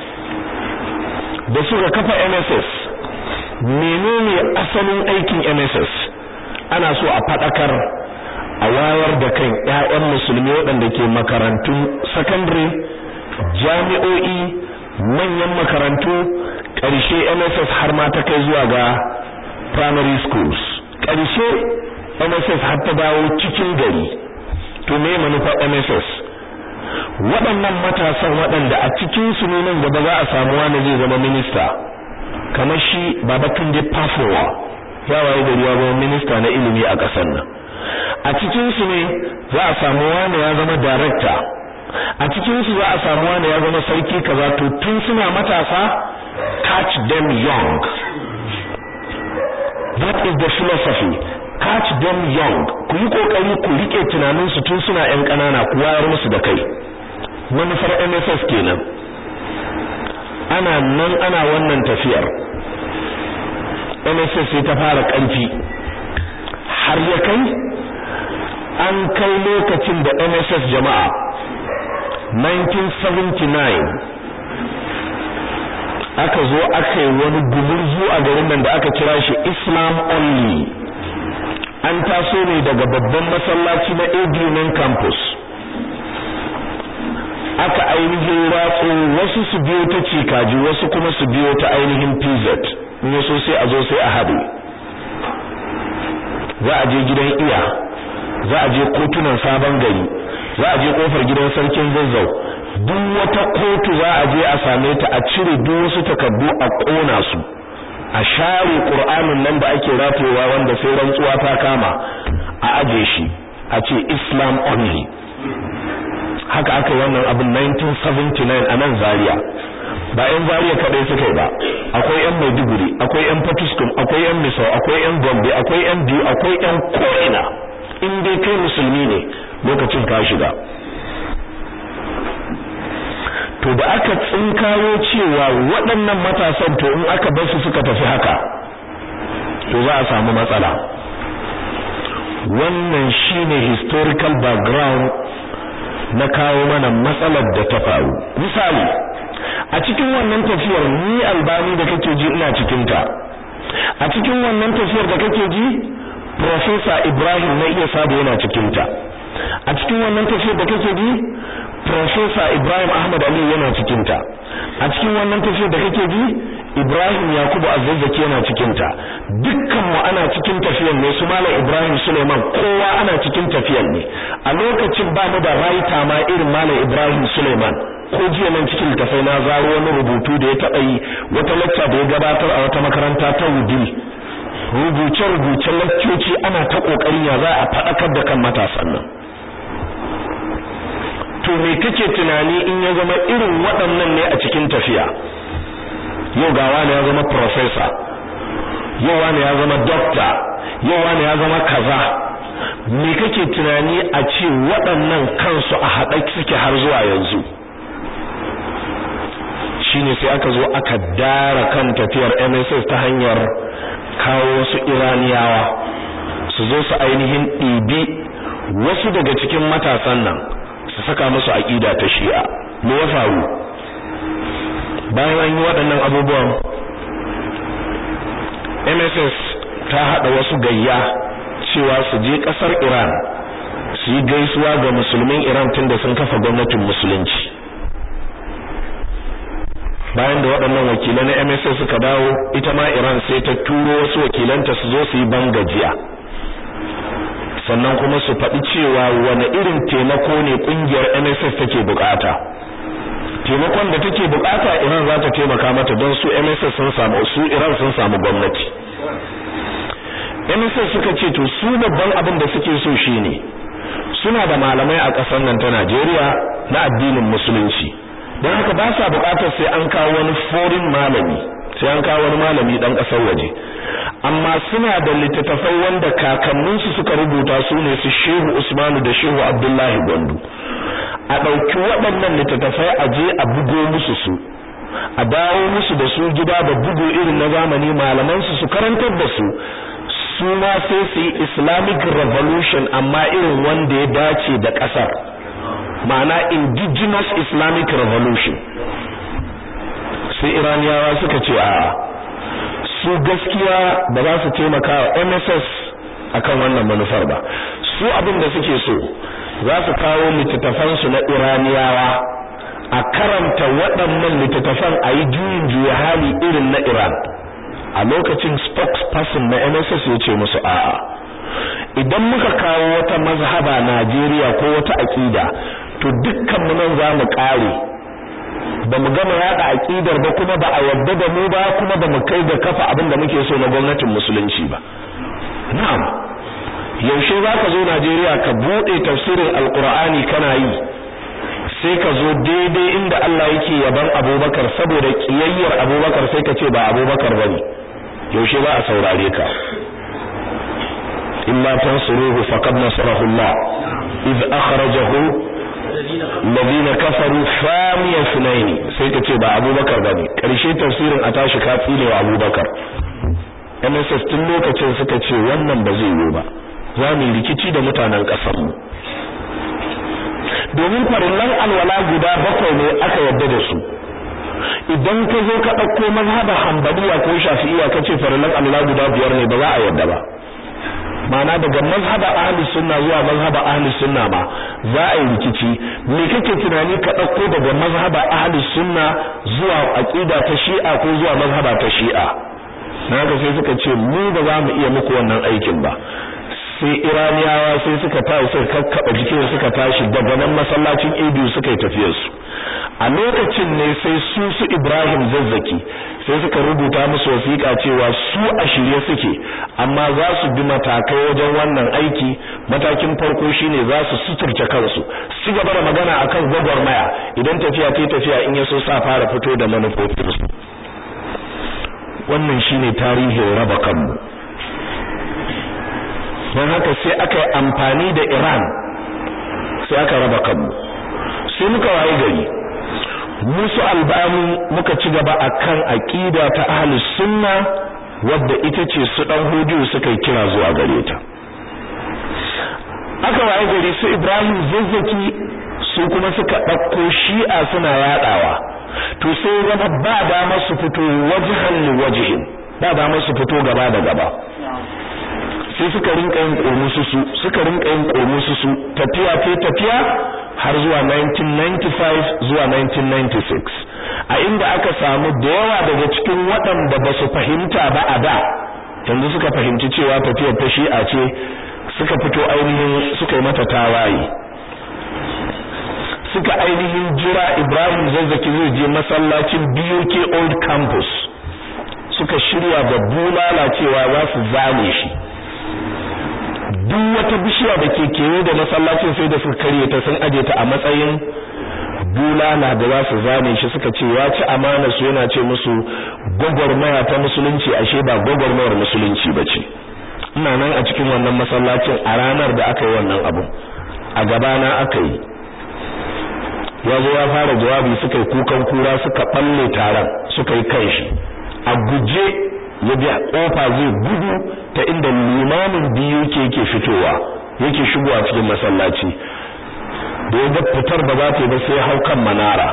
da suka kafa MSS menene asalin aikin MSS ana so a fadakar a wayar da kan ƴaƴan musulmi waɗanda ke makarantun secondary jami'o'i manyan makarantu ƙarshe MSS har ma ta kai zuwa ga primary schools ƙarshe MSS har ta dawo cikin gari to me manufar MSS waɗannan matasan waɗanda a cikin su ne nan gaba za a samu wani zai zama minista kamar shi Babatunde Fafowa ya waye gari ya zama minista na ilimi a ƙasar nan a cikin su ne za a samu wani ya zama director a cikin su za a samu wani ya zama sarki kaza to tun suna matasa catch them young that is the philosophy catch them young ku yi kokari ku rike tunanin su tun suna ƴan kanana ku wayar musu da kai manufar MSS kenan ana wannan tafiyar MSS sai ta fara ƙarfi har ya kai an kai lokacin da MSS jama'a 1979 aka zo aka yi wani gumurzu a garin nan da aka kira shi Islam Only an taso ne daga babban masallaci na ABN campus aka ainihin ratso wasu su biyo ta Cikaji wasu kuma su biyo ta ainihin PZ ne so sai a zo sai a haɗe za a je gidan iya za a je kotunan sabon gari za a je kofar gidan sarkin Zazzau duk wata kotu za a je a same ta a cire duk wasu takardu a kona su a share Qur'anin nan da ake rafewa wanda sai rantsuwa ta kama a aje shi a ce Islam only haka aka wannan abin 1979 a nan Zaria. Ba yan Zaria kadai suka yi ba, akwai yan Maiduguri, akwai yan Fatuskum, akwai yan Misau, akwai yan Gombe, akwai yan Biu, akwai yan ko'ina. In dai kai musulmi ne lokacin ka shiga. To da aka tsinkayo cewa waɗannan matasan to in aka bar su suka tafi haka to za a samu matsala. Wannan shine historical background na kawo mana matsalar da ta faru. Misali, a cikin wannan tafiyar ni Albani da kake ji ina cikin ta. A cikin wannan tafiyar da kake ji Professor Ibrahim na iya sabo yana cikin ta. A cikin wannan tafiyar da kake ji Professor Ibrahim Ahmad Ali yana cikin ta. A cikin wannan tafiyar da kake ji Ibrahim Yakubu Azzazaki yana cikin ta. Dukkan mu ana cikin tafiyar ne, su Malam Ibrahim Suleiman kowa ana cikin tafiyar ne. A lokacin ba mu da raita ma irin Malam Ibrahim Suleiman. Ko jiya nan cikin tafai na zaro wani rubutu da ya taɓa yi wata lecture da ya gabatar a wata makaranta ta Wudil. Rubuce-rubucen leccoci ana ta kokari ya za a faɗakar da kan matasan nan. To me kake tunani in ya zama irin waɗannan ne a cikin tafiya? Yau ga wani ya zama professor, yau wani ya zama doctor, yau wani ya zama kaza. Me kake tunani a ce waɗannan kansu a haɗa suke har zuwa yanzu? Shine sai aka zo aka dara kan tafiyar MSS ta hanyar kawo wasu Iraniyawa su zo su ainihin ɗibi wasu daga cikin matasan nan su saka musu aqida ta Shi'a. Me ya faru? Bayan an yi waɗannan abubuwan, MSS ta haɗa wasu gayya cewa su je ƙasar Iran su yi gaisuwa ga musulmin Iran tunda sun kafa gwamnatin musulunci. Bayan da waɗannan wakilai na MSS suka dawo, ita ma Iran sai ta turo wasu wakilanta su zo su yi bangajiya. Sannan kuma su faɗi cewa wani irin taimako ne ƙungiyar MSS take bukata. Taimakon da take bukata Iran za ta taimaka mata don su MSS sun samu, su Iran sun samu gwamnati. MSS suka ce to su babban abin da suke so shine suna da malamai a ƙasar nan ta Najeriya na addinin musulunci. Don haka ba sa bukatar sai an kawo wani foreign malami, sai an kawo wani malami dan kasar waje. Amma suna da littattafai wanda kakanninsu suka rubuta su ne su Shehu Usmanu da Shehu Abdullahi Gwandu. A ɗauki waɗannan littattafai a je a bugo musu su, a dawo musu da su gida da bugu irin na zamani, malamansu su karantar da su. Su ma sai su yi Islamic Revolution amma irin wanda ya dace da ƙasar. Ma'ana indigenous Islamic Revolution. Sai Iraniyawa suka ce a su gaskiya ba za su taimaka wa MSS akan wannan manufar ba. Su abin da suke so za su kawo littattafan su na Iraniyawa a karanta waɗannan littattafan a yi juyin juya hali irin na Iran. A lokacin spokesperson na MSS ya ce musu a'a, idan muka kawo wata mazhaba Najeriya ko wata aqida to dukkan mu nan za mu kare, ba mu gama yada aqidar ba, kuma ba a yadda da mu ba, kuma ba mu kai da kafa abin da muke so na gwamnatin musulunci ba. Na'am, yaushe za ka zo Najeriya ka bude tafsirin Alqur'ani kana yi, sai ka zo daidai inda Allah yake yaban Abubakar saboda kiyayyar Abubakar sai ka ce ba Abubakar bane. Yaushe ba a saurare ka? إلا تنصروه فقد نصره الله إذ أخرجه الذين كفروا ثاني اثنين سيكتب أبو بكر بني كريشي تفسير أتاشي كافيني وأبو بكر MSS tun lokacin suka ce wannan ba zai yi ba, za mu rikici da mutanen ƙasar mu. Domin farillan alwala guda 7 ne aka yadda da su. Idan ka zo ka ɗauko mazhaban Hanbaliya ko Shafi'iyya kace farillan alwala guda 5 ne, ba za a yadda ba. Ma'ana daga mazhaba ahlus sunna zuwa mazhaba ahlus sunna ma za a yi rikici. Me kake tunani ka dauko daga mazhaba ahlus sunna zuwa aqida ta Shi'a ko zuwa mazhaba ta Shi'a? Naga sai suka ce mu ba za mu iya muku wannan aikin ba. Sai Iraniyawa sai suka tashi suka kakkaba jikin suka tashi daga nan masallacin Eid suka yi tafiyar su. a lokacin ne sai su Ibrahim Zazzaki sai suka rubuta musu wasiƙa cewa su a shirye suke amma za su bi matakai wajen wannan aiki. Matakin farko shine za su suturce kansu su gaba da magana akan gwagwarmaya idan tafiya ta tafiya in yaso sa fara fito da manufofinsu. Wannan shine tarihin raba kanmu. don haka sai aka yi amfani da Iran sai aka raba kanmu. Sai muka waye gari musu Albani muka ci gaba akan aqida ta ahlus sunna wadda ita ce su dan hudu suka yi kira zuwa gare ta. Aka waye gari su Ibrahim Zazzaki su kuma suka dauko Shi'a suna yadawa. To sai zama ba da masu fito wajhan li wajhin, ba da masu fito gaba da gaba. Sai suka rinka yin ƙormusu tafiya har zuwa 1995 zuwa 1996, a inda aka samu da yawa daga cikin waɗanda ba su fahimta ba a da yanzu suka fahimci cewa tafiyar ta Shi'a ce, suka fito ainihin suka yi mata tawaye, suka ainihin jira Ibrahim Zazzaki zai je masallacin BUK Old Campus, suka shirya da bulala cewa za su zane shi. Duk wata bishiya da ke kewaye da masallacin sai da suka karye ta sun aje ta a matsayin bulala da za su zane shi. Suka ce ya ci amana su, yana ce musu gwagwarmaya ta musulunci ashe ba gwagwarmayar musulunci bace. Ina nan a cikin wannan masallacin a ranar da aka yi wannan abu, a gabana aka yi. Ya zo ya fara jawabi, suka yi kukan kura, suka balle taron, suka yi kanshi a guje, ya bi kofa zai gudu ta inda limamin biyu yake fitowa, yake shigowa cikin masallaci. Da ya ga fitar ba za ta ba sai hau kan manara,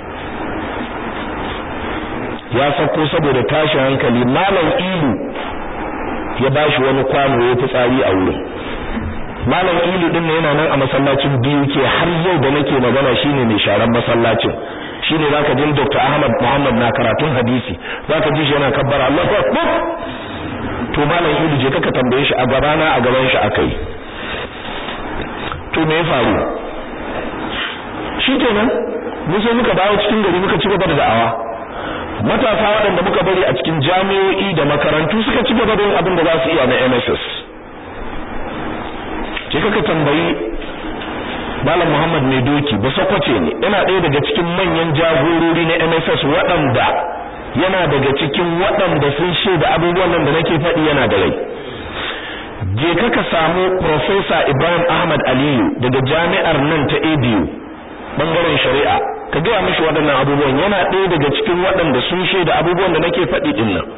ya sako saboda tashin hankali. Malam Ilu ya bashi wani kwano ya fitsari a wurin. Malam Ilu din yana nan a masallacin biyu ke har yau da nake magana, shine mai sharan masallacin. Shine zaka jin Dr. Ahmad Muhammad na karatun hadisi, zaka ji shi yana kabbara Allahu Akbar. To Malam Ilu je ka tambaye shi, a gabana a gaban shi akai. To me ya faru? Shikenan mun so muka dawo cikin gari, muka ci gaba da da'awa. Matasa waɗanda muka bari a cikin jami'o'i da makarantu suka ci gaba da yin abin da za su iya na MSS. Je ka tambayi Malam Muhammad Mai Doki, ba sakwace ne, yana ɗaya daga cikin manyan jagorori na MSS waɗanda yana daga cikin waɗanda sun shaida abubuwan nan da nake faɗi yana da rai. Je ka samu Professor Ibrahim Ahmad Aliyu daga jami'ar nan ta ABU bangaren shari'a, ka gaya mishi waɗannan abubuwan, yana ɗaya daga cikin waɗanda sun shaida abubuwan da nake faɗi din nan.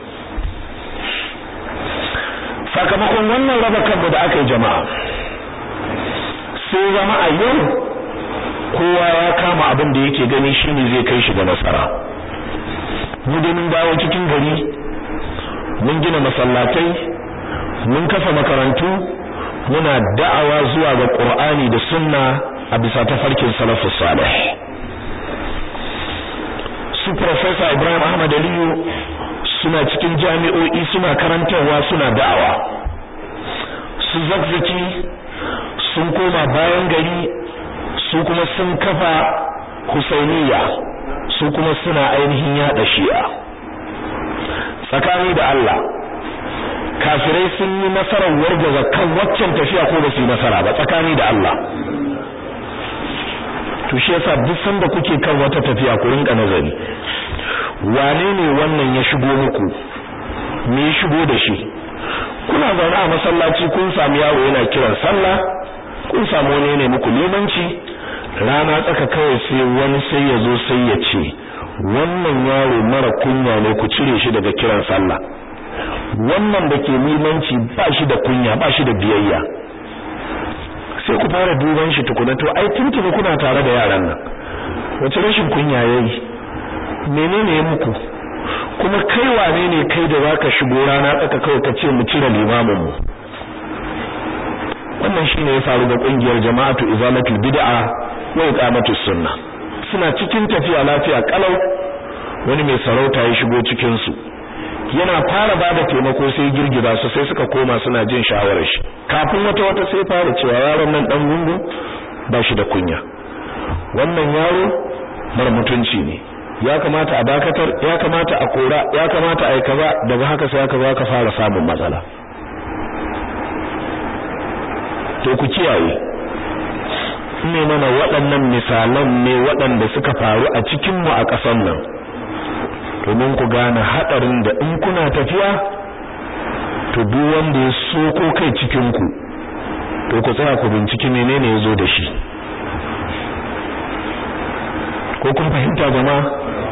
Sakamakon wannan raba kanmu da aka yi jama'a, sai zama a yau kowa ya kama abin da yake gani shine zai kai shi ga nasara. Mu da mun dawo cikin gari, mun gina masallatai, mun kafa makarantu, muna da'awa zuwa ga Qur'ani da Sunna a bisa tafarkin salafus salih. Su Professor Ibrahim Ahmad Aliyu suna cikin jami'o'i, suna karantarwa, suna da'awa. Su Zakzaki sun koma bayan gari, su kuma sun kafa Husainiya, su kuma suna ainihin yada Shi'a. Tsakani da Allah, kafirai sun yi nasarar wargaza kan waccan tafiya ko ba su yi nasara ba? Tsakani da Allah. To shi yasa duk sanda kuke kan wata tafiya ku rinka nazari, wane ne wannan ya shigo muku, me ya shigo da shi? Kuna zaune a masallaci, kun samu yaro yana kiran sallah, kun samu wani ne muku limanci, rana tsaka kawai sai wani sai ya zo sai ya ce wannan yaro mara kunya ne, ku cire shi daga kiran sallah. Wannan da ke limanci ba shi da kunya, ba shi da biyayya. Sai ku fara duban shi tukuna, to ai tuntuni kuna tare da yaran nan, wace rashin kunya yayi, menene ya muku? Kuma kai wane ne kai da zaka shigo rana tsaka kawai ka ce mu cire limamin mu? Wannan shine ya faru da kungiyar Jama'atu Izalatul Bid'a wa Iqamatus Sunnah. Suna cikin tafiya lafiya kalau, wani mai sarauta ya shigo cikin su, yana fara bada taimako sai girgiza su, sai suka koma suna jin shawarar shi. Kafin wata sai fara cewa yaron nan dan gungu ba shi da kunya, wannan yaro mara mutunci ne, ya kamata a dakatar, ya kamata a kora, ya kamata a yi kaza. Daga haka sai aka fara samun matsala. To ku kiyaye, ne mana waɗannan misalan ne waɗanda suka faru a cikinmu a ƙasar nan, domin ku gane haɗarin da in kuna tafiya to duk wanda ya soko kai cikinku to ku tsaya ku binciki menene ya zo da shi. Ko kun fahimta jama'a?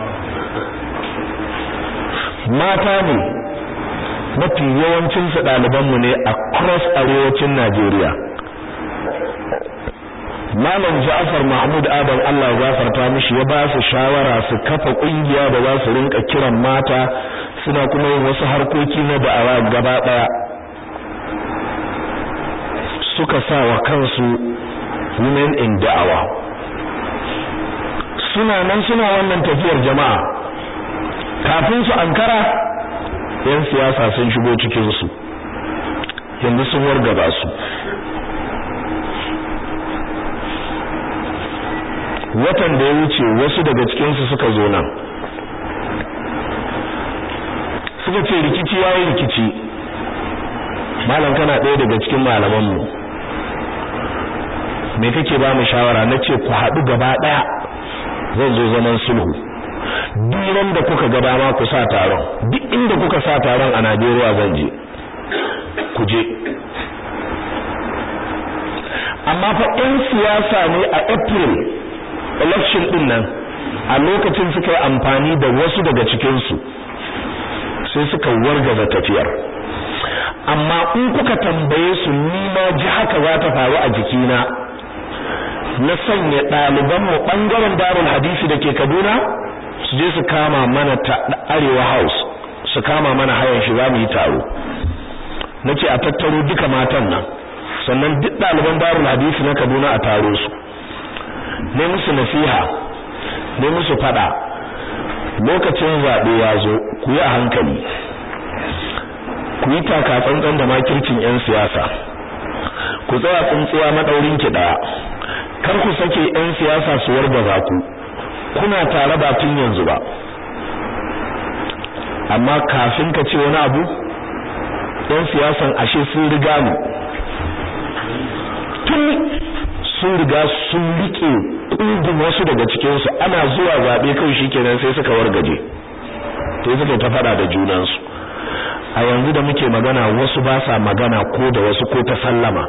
Mata ne mafi yawancinsu ɗalibanmu ne a cross arewacin Najeriya. Malam Ja'far Mahmud Adam Allah ya gafarta mishi ya ba su shawara su kafa kungiya da za su rinka kiran mata suna kuma yin wasu harkoki na da'awa gaba daya. Suka sa wa kansu Women in Da'awa. Suna nan suna wannan tafiyar jama'a. Kafin su ankara, yan siyasa sun shigo cikin su. Yanzu sun wargaba su. Watan da ya wuce wasu daga cikinsu suka zo nan suka ce rikici yayi rikici, malam kana ɗaya daga cikin malamanmu, me kake ba mu shawara? nace ku haɗu gaba ɗaya, zan zo zaman sulhu. Duk da kuka ga dama ku sa taron, duk inda kuka sa taron a Najeriya zan je, ku je. Amma fa ɗan siyasa ne a April election din nan a lokacin suka yi amfani da wasu daga cikin su sai suka wargaza tafiyar. Amma in kuka tambaye su, ni ma ji haka za ta faru a jikina, na sanya ɗaliban mu bangaren Darul Hadisi da ke Kaduna su je su kama mana Arewa House, su kama mana hayan shi za mu yi taro. Nace a tattaro duka matan nan, sannan duk ɗaliban Darul Hadisi na Kaduna a taro su, ne musu nasiha, ne musu fada. Lokacin zaɓe ya zo, ku yi a hankali, ku yi taka tsantsan da makircin 'yan siyasa, ku tsaya tsuntsiya madaurin ki daya, kar ku sake 'yan siyasa su wargaza ku. Kuna tare ba tun yanzu ba, amma kafin ka ce wani abu, 'yan siyasan ashe sun riga mu, tun sun riga sun rike ƙungin wasu daga cikinsu. Ana zuwa zaɓe kawai shikenan sai suka wargaje, sai suka ta faɗa da junansu. A yanzu da muke magana wasu ba sa magana ko da wasu ko ta sallama.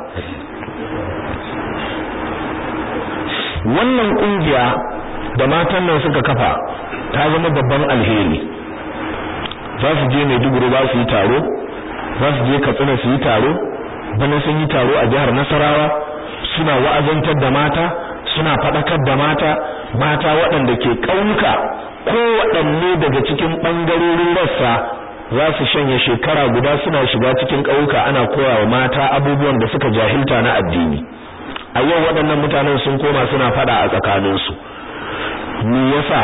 Wannan ƙungiya da matan nan suka kafa ta zama babban alheri. Za su je Maiduguri ba su yi taro, za su je Katsina su yi taro, bana sun yi taro a jihar Nasarawa, suna wa'azantar da mata, suna faɗakar da mata waɗanda ke ƙauyuka ko waɗanne daga cikin ɓangarorin rassa za su shanye shekara guda suna shiga cikin ƙauyuka ana koya wa mata abubuwan da suka jahilta na addini. A yau waɗannan mutanen sun koma suna faɗa a tsakaninsu. Me yasa?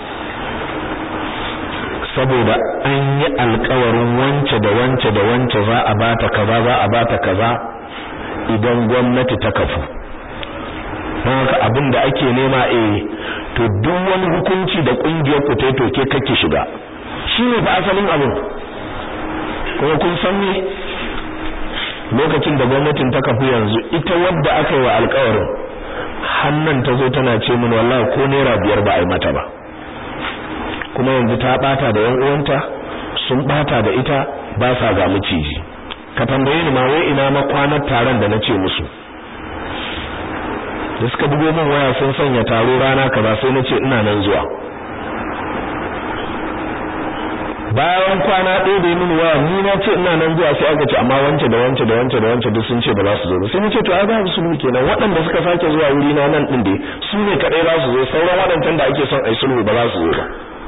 Saboda an yi alƙawarin wance da wance da wance za a bata kaza, za a bata kaza idan gwamnati ta kafu. Don haka abin da ake nema to duk wani hukunci da kungiyar ku ta toke kake shiga. Shine fa asalin abin. Kuma kun san me? Lokacin da gwamnatin ta kafu yanzu, ita wadda aka yi wa alƙawarin hannan ta zo tana ce min wallahi ko naira 5 ba a yi mata ba. Kuma yanzu ta bata da yan uwanta, sun bata da ita, ba sa ga miciji. Ka tambaye ni ma wai ina makwanar taron da nace musu. Da suka bugo min waya sun sanya taro rana kaza, sai nace ina nan zuwa. Bayan kwana ɗaya da min waya ni na ce ina nan zuwa, sai aka ce amma wance da wance da wance da wance duk sun ce ba za su zo ba. Sai nace to ai ba sulhu kenan, waɗanda suka sake zuwa wuri na nan din dai su ne kadai za su zo, sauran waɗancan da ake son ai sulhu ba za su zo ba.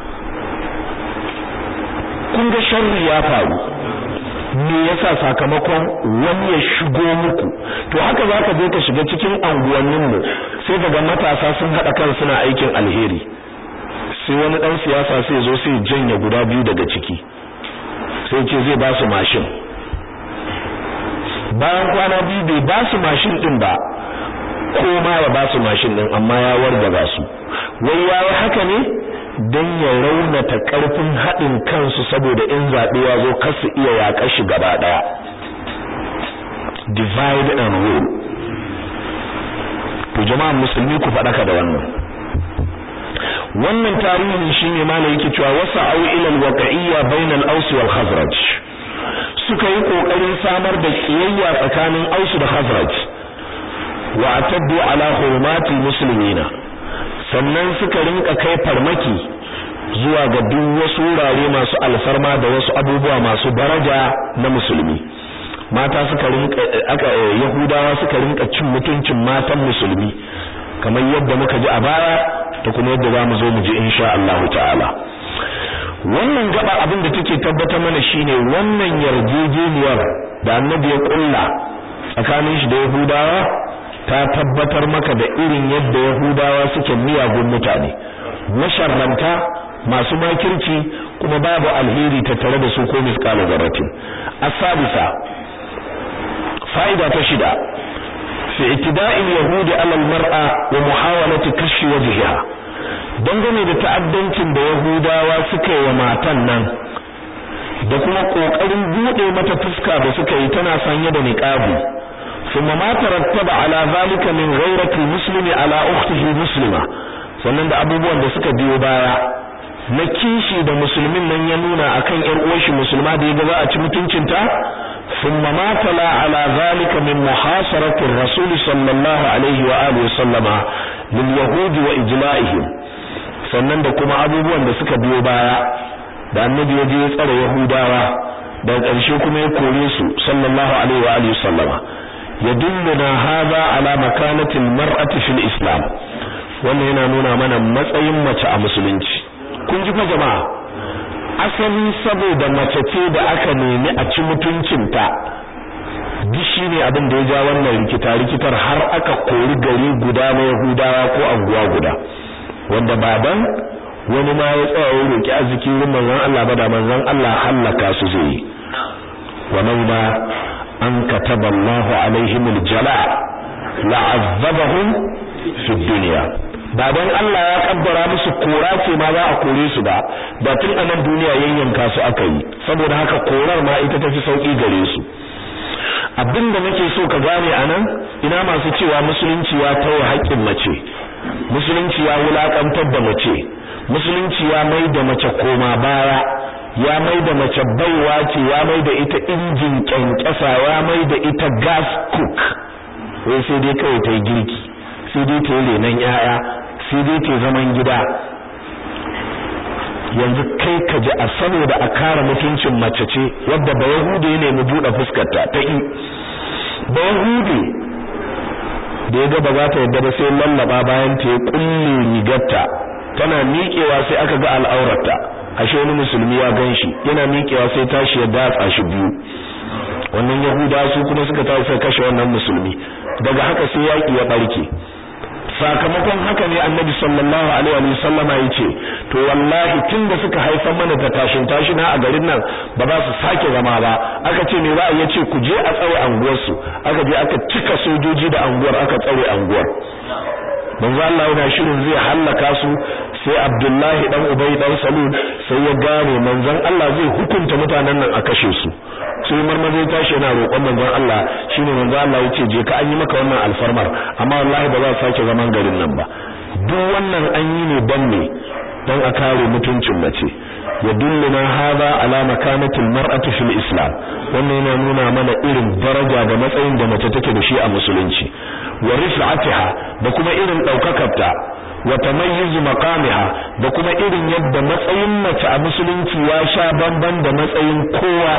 Kun ga sharri ya faru. Me yasa? Sakamakon wani ya shigo muku. To haka zaka je ka shiga cikin anguwannin mu, sai kaga matasa sun hada kan suna aikin alheri, sai wani dan siyasa sai zo sai janye guda biyu daga ciki, sai ce zai ba su mashin. Bayan kwana biyu bai ba su mashin din ba, ko ma ya ba su mashin din, amma ya wargaza su. wai yayi haka ne dan ya raunata karfin hadin kansu saboda in zabe ya zo kasu iya yaka shi gaba daya. Divide and rule. To jama'a musulmi ku fadaka da wannan tarihin shine malai yake cewa wasa'u ila al-waqi'iyya bainal Aws wal Khazraj, suka yi kokarin samar da kiyayya tsakanin Aws da Khazraj, wa ataddu ala hurumatil muslimina, sannan suka rinka kai farmaki zuwa ga duk wasu wurare masu alfarma da wasu abubuwa masu daraja na musulmi. Mata suka rinka Yahudawa suka rinka cin mutuncin matan musulmi kamar yadda muka ji a baya da kuma yadda zamu zo mu ji insha Allah ta'ala. Wannan gaba abin da take tabbata mana shine wannan yarjejeniyar da Annabi ya kulla tsakanin shi da Yahudawa ta tabbatar maka da irin yadda Yahudawa suke miyagun mutane, masharranta, masu makirci, kuma babu alheri tattare da su ko misqala zarratin. As-sadisa, fa'ida ta shida, fi itida'il yahudi 'ala al-mar'a wa muhawalati kashfi wajhiha, dangane da ta'addancin da Yahudawa suka yi wa matan nan da kuma kokarin bude mata fuska da suka yi tana sanye da niqabi. ثم ما ترتب على ذلك من غيرة المسلم على أخته مسلمة, sannan da abubuwan da suka biyo baya na kishi da musulmin nan ya nuna akan ƴar uwar shi musulma da yaga za a ci mutuncinta. thumma ma tala ala zalika min muhasarati ar-rasul sallallahu alaihi wa alihi sallama lil yahudi wa ijla'ihim, sannan da kuma abubuwan da suka biyo baya da annabi ya je ya tsare yahudawa da ƙarshe kuma ya kore su sallallahu alaihi wa alihi sallama. يدلنا هذا على مكانة المرأة في الإسلام, wannan yana nuna mana matsayin mace a musulunci. Kun ji fa jama'a, asali saboda mace ce da aka nemi a ci mutuncinta, duk shine abin da ya ja wannan rikitar har aka kori gari guda na Yahudawa ko anguwa guda, wanda baban wani ma ya tsaya ya roki arziki wurin manzon Allah ba da manzon Allah halaka su zai. wa laula an kataba Allahu alaihim aljala la'azzabahum fi dunya, ba dan Allah ya kaddara musu kora ce ma za a kore su ba, da tun anan duniya yayyanka su aka yi, saboda haka korar ma ita tafi sauki gare su. Abinda nake so ka gane anan, ina masu cewa musulunci ya tawo haƙƙin mace, musulunci ya wulakantar da mace, musulunci ya mai da mace koma baya, ya mai da mace baiwa ce, ya mai da ita injin kyankyasa, ya mai da ita gas cook, wai sai dai kawai ta yi girki, sai dai ta yi renon yaya, sai dai ta zaman gida. Yanzu kai ka ji a saboda a kare mutuncin mace ce wadda ba Yahudi ne mu buɗe fuskarta ta yi. Ba Yahudi da ya ga ba za ta yadda ba sai lallaba bayan ta ya kulle rigarta, tana miƙewa sai aka ga al'aurarta, ashe wani musulmi ya ganshi yana miƙewa sai tashi ya datsa shi biyu. Wannan Yahuda su kuma suka tashi sai kashe wannan musulmi, daga haka sai yaki ya barke. Sakamakon haka ne Annabi sallallahu alaihi wa sallama yace, to wallahi tunda suka haifa mana ta tashin tashina a garin nan ba za su sake zama ba. Aka ce me za a yace ku je a tsare anguwar su, aka je aka cika sojoji da anguwar, aka tsare anguwar. Manzo Allah yana shirin zai halaka su, sai Abdullahi dan Ubay dan Salul sai ya gane manzon Allah zai hukunta mutanen nan a kashe su. Sai marmaza ya tashi yana roƙon manzon Allah, shine manzon Allah yace je ka an yi maka wannan alfarmar, amma wallahi ba za su sake zaman garin nan ba. Duk wannan an yi ne dan a kare mutuncin mace. yadulluna hadha ala makanati almar'ati fil islam, wannan yana nuna mana irin daraja da matsayin da mace take da shi a musulunci, wa rif'atiha da kuma irin daukakarta, wa tamayyiz maqamiha da kuma irin yadda matsayin mace a musulunci ya sha bamban da matsayin kowa.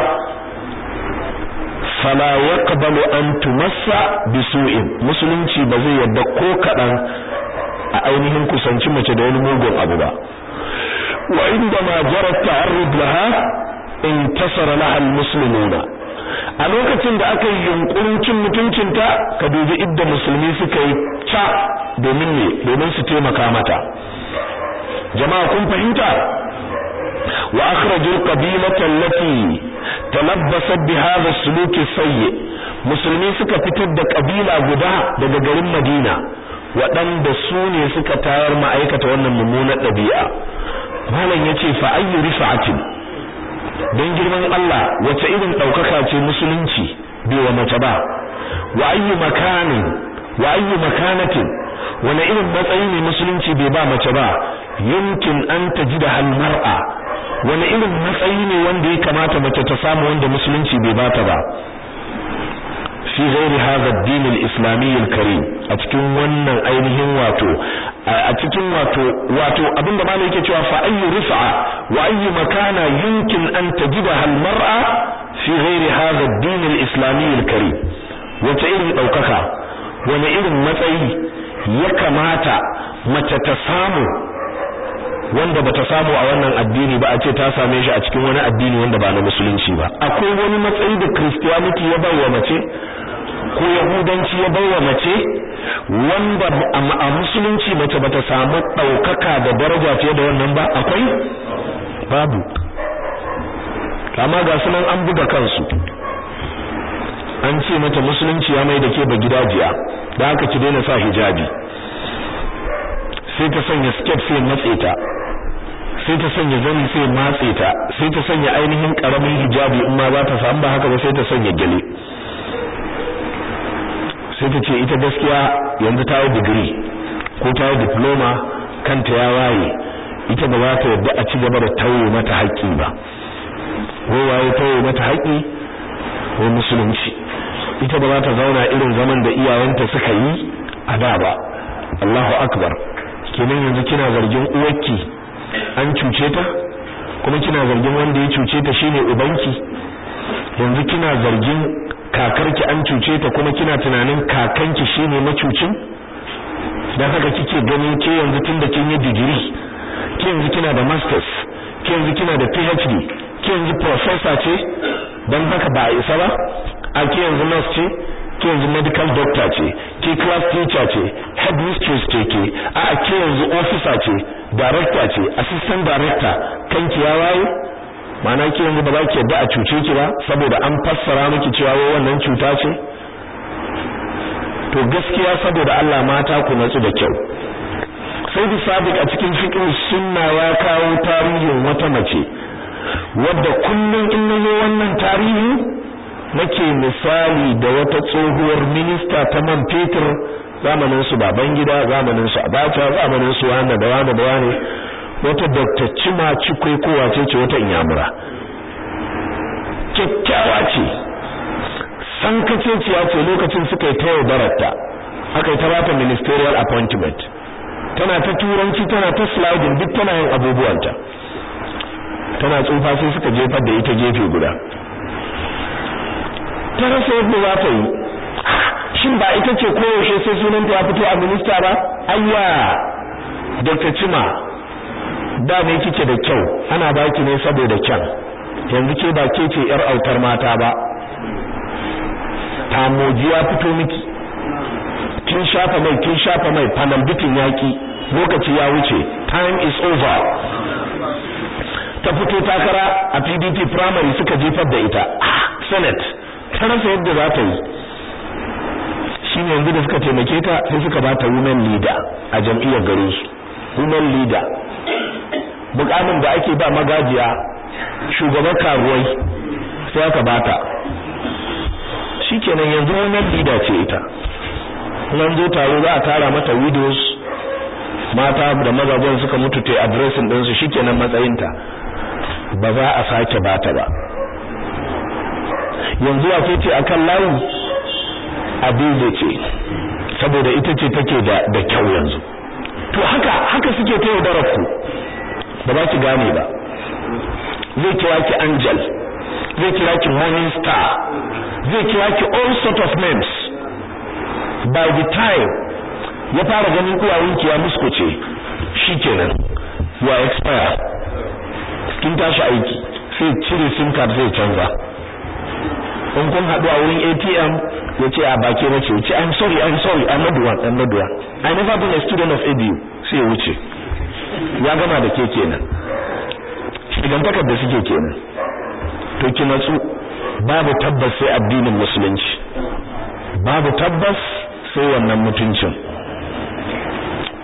fala yaqbalu an tumassa bisu'in, musulunci ba zai yadda ko kadan a ainihin kusanci mace da wani mugun abu ba. wa indama jara ta'arrud laha intasara laha almuslimuna, a lokacin da aka yi yunkurin cin mutuncinta ka dubi idda musulmi suka yi ca domin su taimaka mata. Jama'a kun fahimta? wa akhrajul qabilata allati talabbasat bi hadha as-suluk as-sayyi, musulmi suka fitar da kabila guda daga garin Madina waɗanda su ne suka tayar ma'aikata wannan mummunar ɗabi'a. Malam yace fa ayyu rifa'atin, dan girman Allah wace irin ɗaukaka ce musulunci bai wa mace ba, wa ayyu makanatin, wani irin matsayi ne musulunci bai ba mace ba, yumkin an tajida hal mar'a, wani irin matsayi ne wanda ya kamata mace ta samu wanda musulunci bai bata ba, fi ghairi hadha ad-din al-islami al-karim, a cikin wannan ainihin wato abinda malai yake cewa fa ayyu rif'a wa ayyu makana yumkin an tajidaha al-mar'a fi ghairi hadha ad-din al-islami al-karim, wace irin daukaka, wani irin matsayi ya kamata mace ta samu wanda bata samu a wannan addini ba, a ce ta same shi a cikin wani addini wanda ba na musulunci ba. Akwai wani matsayi da Christianity ya bawa mace ko Yahudanci ya bawa mace wanda a musulunci mace bata samu daukaka da daraja fiye da wannan ba? Akwai? Babu. Amma ga sunan an buga kansu, an ce mata musulunci ya mai da ke ba gidajiya, da haka ki daina sa hijabi, sai ta sanya skirt sai matse ta, sai ta sanya zani sai matse ta, sai ta sanya ainihin karamin hijabi in ma za ta samu, ba haka ba sai ta sanya gele, sai ta ce ita gaskiya yanzu ta yi digiri ko ta yi diploma, kanta ya waye, ita ba za ta yarda a ci gaba da tauye mata haƙƙi ba. Wai waye tauye mata haƙƙi? Wai musulunci. Ita ba za ta zauna irin zaman da iyayenta suka yi a da ba. Allahu akbar. Kenan yanzu kina zargin uwarki an cuce ta, kuma kina zargin wanda ya cuce ta shine ubanki. Yanzu kina zargin kakarki an cuce ta, kuma kina tunanin kakanki shine macucin. Dan haka kike ganin ke yanzu tunda kin yi digiri, ke yanzu kina da masters, ke yanzu kina da PhD, ke yanzu professor ce, dan haka ba a isa ba. A ke yanzu nurse ce, ke yanzu medical doctor ce, ke class teacher ce, head mistress ce ke, a ke yanzu officer ce, director ce, assistant director, kanki ya waye? Ma'ana ke yanzu ba za ki yadda a cuce ki ba saboda an fassara miki cewa wannan cuta ce? To gaskiya saboda Allah mata ku natsu da kyau. Sai da Sadiq a cikin fiqh sunna ya kawo tarihin wata mace wadda kullun in nazo wannan tarihi nake misali da wata tsohuwar minista ta man fetur zamanin su Babangida, zamanin su Abacha, zamanin su wanda da wani wata Dr. Chima Chikwe ko wace ce wata Inyamura. Kyakkyawa ce, san kaceciya ce, lokacin suka yi ta yaudararta, aka yi ta bata ministerial appointment, tana ta turanci, tana ta sliding, duk tana yin abubuwanta, tana tsufa sai suka jefar da ita gefe guda. Ta rasa yadda za ta yi, shin ba ita ce koyaushe sai sunanta ya fito a minista ba? Ayya, Dr. Chima, da ne kike da kyau, ana baki ne saboda kyan, yanzu ke ba ke ce yar autar mata ba, tamoji ya fito miki, kin shafa mai panambitin yaki, lokaci ya wuce, time is over. Ta fito takara a PDP primary suka jefar da ita, Senate, ta rasa yadda za ta yi. Shi ne yanzu da suka taimake ta sai suka ba ta women leader a jam'iyyar garin su, women leader. Bukamin da ake ba magajiya, shugaban karuwai sai aka bata. Shikenan yanzu women leader ce ita. Nan zo taro za a tara mata widows, mata da mazajen suka mutu ta addressing din su, shikenan matsayinta ba za a sake bata ba. Yanzu wace ce akan layi? Abize ce, saboda ita ce take da kyau yanzu. To haka suke ta yaudarar ku, ba za ki gane ba. Zai kira ki angel, zai kira ki morning star, zai kira ki all sort of names. By the time ya fara ganin uwayenki ya muskuce, shikenan ya expire, kin tashi aiki, sai cire sim card zai canza. In kun haɗu a wurin ATM ya ce a baki na ce I'm sorry I'm not the one I never been a student of ABU, sai ya wuce, ya gama da ke kenan. Shigan takarda suke kenan. To ki natsu, babu tabbas sai addinin musulunci, babu tabbas sai wannan mutuncin.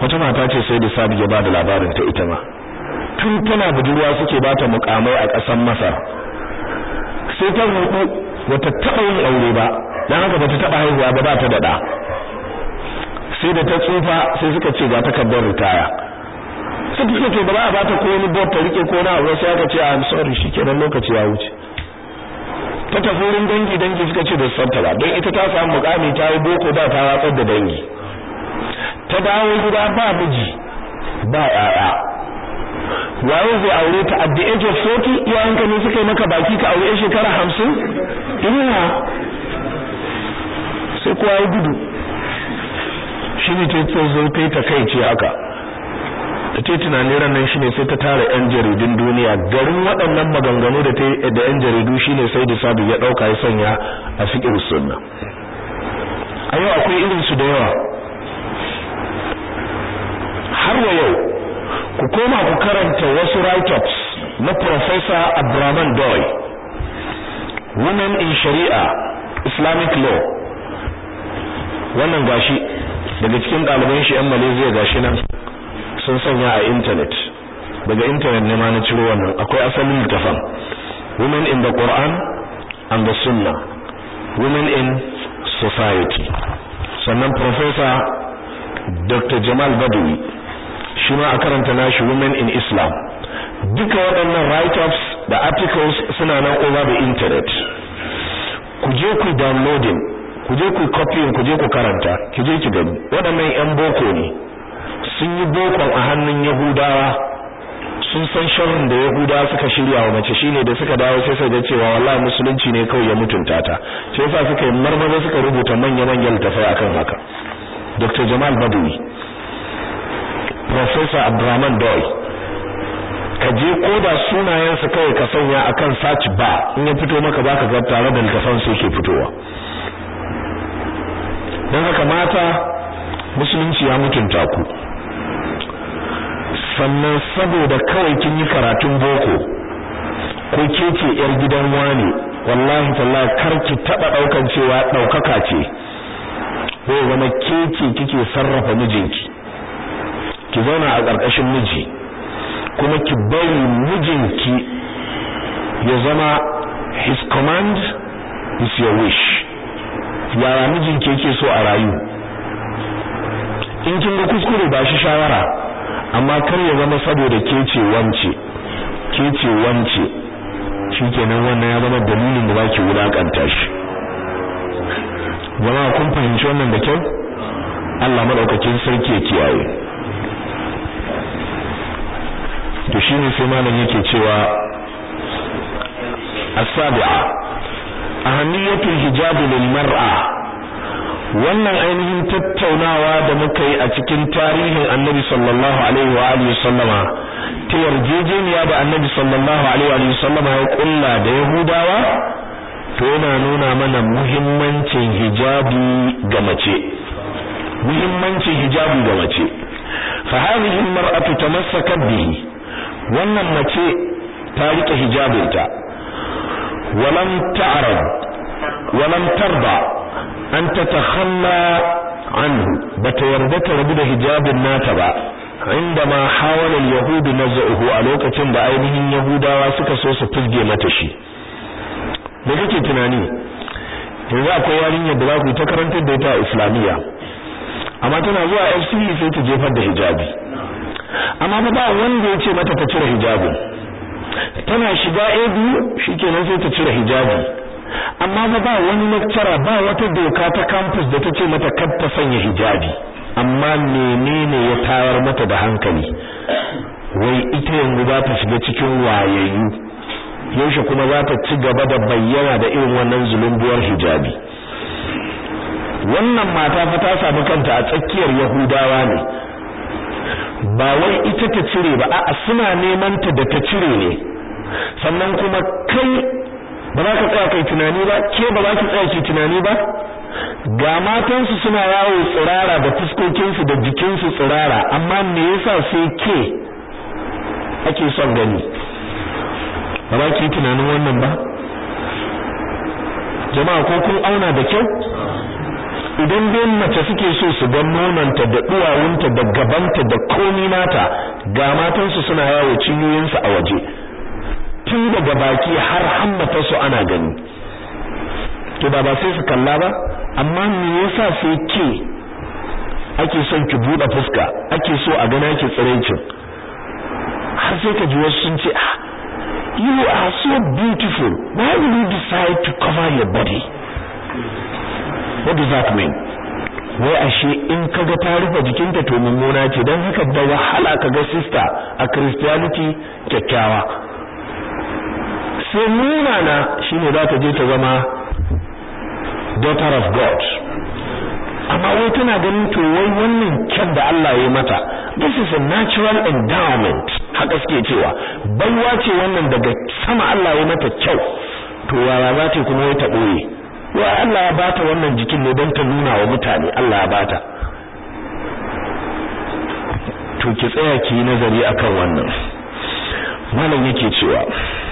wata mata ce sai da Sabi ya bada labarin ta ita ma tun tana budurwa suke bata mukamai a ƙasar Masar sai ta rubu wata taba yin aure ba dan haka bata taba haihuwa ba ta da da sai da ta tsufa sai suka ce ga takardar ritaya sai ta ce ba za a bata ko wani bot ta rike ko na aure sai aka ce I'm sorry shikenan lokaci ya wuce ta tafi wurin dangi suka ce da santa ba don ita ta samu mukami ta yi boko da ta watsar da dangi ta dawo gida ba miji ba yaya waye zai aure ta at the age of 40 iyayenka ne suka yi maka baki ka aure shekara 50 ina sai kowa ya gudu shi ne ta zo ta kai ce haka ta tunanin ranar shine sai ta tara yan jaridun duniya garin waɗannan maganganu da yan jaridu shine sai da Sabi ya dauka ya sanya a fiqh sunna a yau akwai irin su da yawa har wa yau ku koma ku karanta wasu write-ups na Professor Abdurrahman Doy Women in Sharia Islamic Law wannan gashi daga cikin ɗaliban shi yan Malaysia gashi nan sun sanya a internet daga internet ne ma na ciro wannan akwai asalin littafin Women in the Quran and the Sunnah Women in Society sannan Professor Dr. Jamal Badawi shi ma a karanta nashi Women in Islam duka waɗannan write-ups da articles suna nan over the internet ku je ku downloading ku je ku copying ku je ku karanta ki je ki gani waɗannan yan boko ne sun yi bokon a hannun Yahudawa sun san sharrin da Yahudawa suka shirya wa mace shine da suka dawo sai ga cewa wallahi musulunci ne kawai ya mutunta ta sai yasa suka yi marmaza suka rubuta manyan tafai akan haka Dr. Jamal Badawi Professor Abdurrahman Doy ka je koda sunayensa kawai ka sanya akan search bar in ya fito maka baka ga tare da littafin su yake fitowa dan haka mata musulunci ya mutunta ku sannan saboda kawai kin yi karatun boko ko kece yar gidan wani wallahi tallahi karki taba daukan cewa daukaka ce ko zama kece kike sarrafa mijinki ki zauna a ƙarƙashin miji kuma ki bari mijinki ya zama his command is your wish yaya mijinki yake so a rayu in kin ga kuskure ba shi shawara amma kar ya zama saboda kece wance shikenan wannan ya zama dalilin da baki wulakanta shi jama'a kun fahimci wannan da kyau Allah madaukakin sarki ya kiyaye to shine sai malam yake cewa as-sabi'a ahamiyatul hijab lil mar'a wannan ainihin tattaunawa da muka yi a cikin tarihin Annabi sallallahu alaihi wa alihi sallama ta yarjejeniya da Annabi sallallahu alaihi wa sallama ya kulla da Yahudawa to yana nuna mana muhimmancin hijabi ga mace fa hadhihi al-mar'atu tamassakat bihi wannan mace ta rike hijabinta walam tarda an tatakhalla anhu bata yarda ta rabu da hijabin nata ba indama hawala al-yahud naz'uhu a lokacin da ainihin yahudawa suka so su fizge mata shi da kake tunani yanzu akwai yarinyar da za ku ta karantar da ita a islamiyya amma tana zuwa FCE sai ta jefar da hijabi amma ba wanda ya ce mata ta cire hijabi tana shiga ABU shikenan sai ta cire hijabi amma ba wani lecturer ba wata doka ta campus da ta ce mata kar ta sanya hijabi amma menene ya tayar mata da hankali wai ita yanzu za ta shiga cikin wayayyu yaushe kuma za ta ci gaba da bayyana da irin wannan zulumbuwar hijabi wannan mata fa ta samu kanta a tsakiyar Yahudawa ne ba wai ita ta cire ba a'a suna neman ta da ta cire ne sannan kuma kai ba za ka tsaya kai tunani ba ke ba za ki tsaya ki tunani ba ga matansu suna yawo tsirara da fuskokinsu da jikinsu tsirara amma me yasa sai ke ake son gani ba za ki tunanin wannan ba jama'a ko kun auna da kyau idan dai mace suke so su ga nonanta da duwawunta da gabanta da komi nata ga matansu suna yawo cinyoyinsu a waje tun daga baki har hammata su ana gani to ba sai su kalla ba amma me yasa sai ke ake son ki buɗe fuska ake so a gana ki tsirencin har sai ka ji wasu sun ce you are so beautiful why will you decide to cover your body what does that mean wai ashe in kaga ta rufe jikinta to mummuna ce dan haka da wahala kaga sister a Christianity kyakkyawa sai munana shine za ta je ta zama daughter of God amma wai tana ganin to wai wannan kyan da Allah ya mata this is a natural endowment haka suke cewa baiwa ce wannan daga sama Allah ya mata kyau to yaya za ta kuma wai ta boye wai Allah ya bata wannan jikin ne don ta nuna wa mutane Allah ya bata to ki tsaya ki yi nazari akan wannan malam yake cewa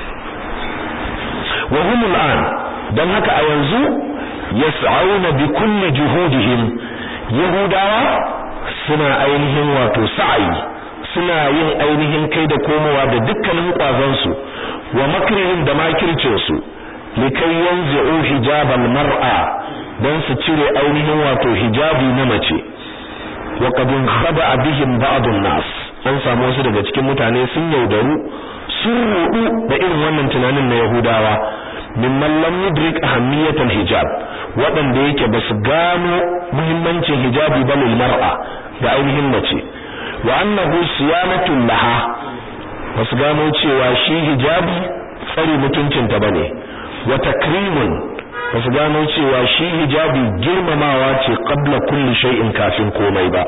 wa humul an dan haka a yanzu yas'auna bi kulli juhudihim yahudawa suna ainihin wato sa'i suna yin ainihin kai da komowa da dukkanin kwazon su wa makrihim da makircin su likai yanzu hijabal mar'a dan su cire ainihin wato hijabi na mace wa qad khaba bihim ba'dun nas an samu su daga cikin mutane sun yaudaru sun rudu da irin wannan tunanin na yahudawa mimman lam yudrik ahammiyatal hijab wadanda yake basu gano muhimmancin hijabi ba lil mar'a ga ainihin mace wa annahu siyanatul laha basu gano cewa shi hijabi tsare mutuncinta bane wa takrimun basu gano cewa shi hijabi girmamawa ce qabla kulli shay'in kafin komai ba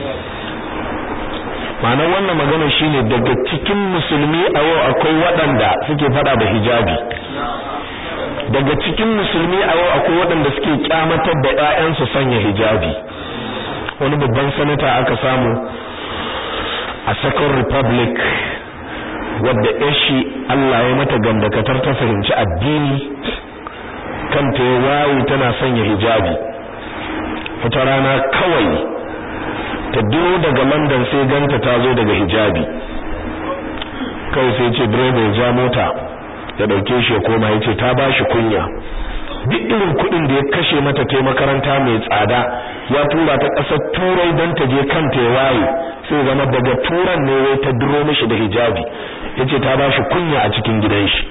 ma'anar wannan magana shine daga cikin musulmi a yau akwai waɗanda suke fada da hijabi daga cikin musulmi a yau akwai waɗanda suke kyamatar da ƴaƴansu sanya hijabi wani babban sanata aka samu a Second Republic wadda yashi Allah ya mata gandakatar ta fahimci addini kanta ya wayi tana sanya hijabi wata rana kawai ta duro daga London sai ganta ta zo daga hijabi kai sai ce direba ya ja mota ya dauke shi ya koma yace ta bashi kunya duk irin kudin da ya kashe mata ta makaranta mai tsada ya tura ta kasar Turai dan ta je kanta ya waye sai zama daga Turan ne wai ta duro mishi da hijabi yace ta bashi kunya a cikin gidan shi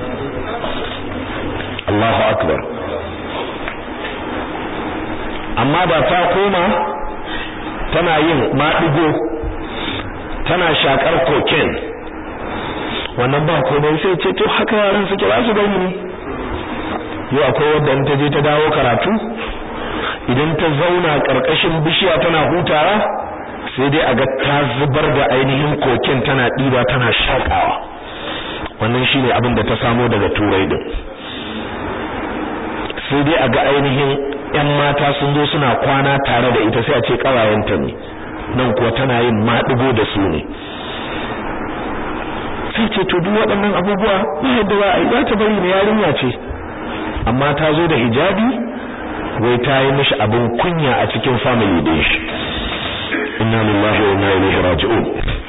Allahu akbar amma da ta koma tana yin maɗigo tana shakar cocaine wannan ba komai sai ce to haka yaran suke ba su gani ne yau akwai wanda in ta je ta dawo karatu idan ta zauna karkashin bishiya tana hutawa sai dai aga ta zubar da ainihin cocaine tana diba tana shakawa wannan shine abin da ta samo daga Turai din sai dai aga ainihin ƴan mata sun zo suna kwana tare da ita sai a ce kawayenta ne nan kuwa tana yin maɗigo da su ne sai ce to duk waɗannan abubuwa ba yadda za ta bari ne yarinya ce amma ta zo da hijabi wai ta yi mishi abin kunya a cikin family din shi inna lillahi wa inna ilaihi raji'un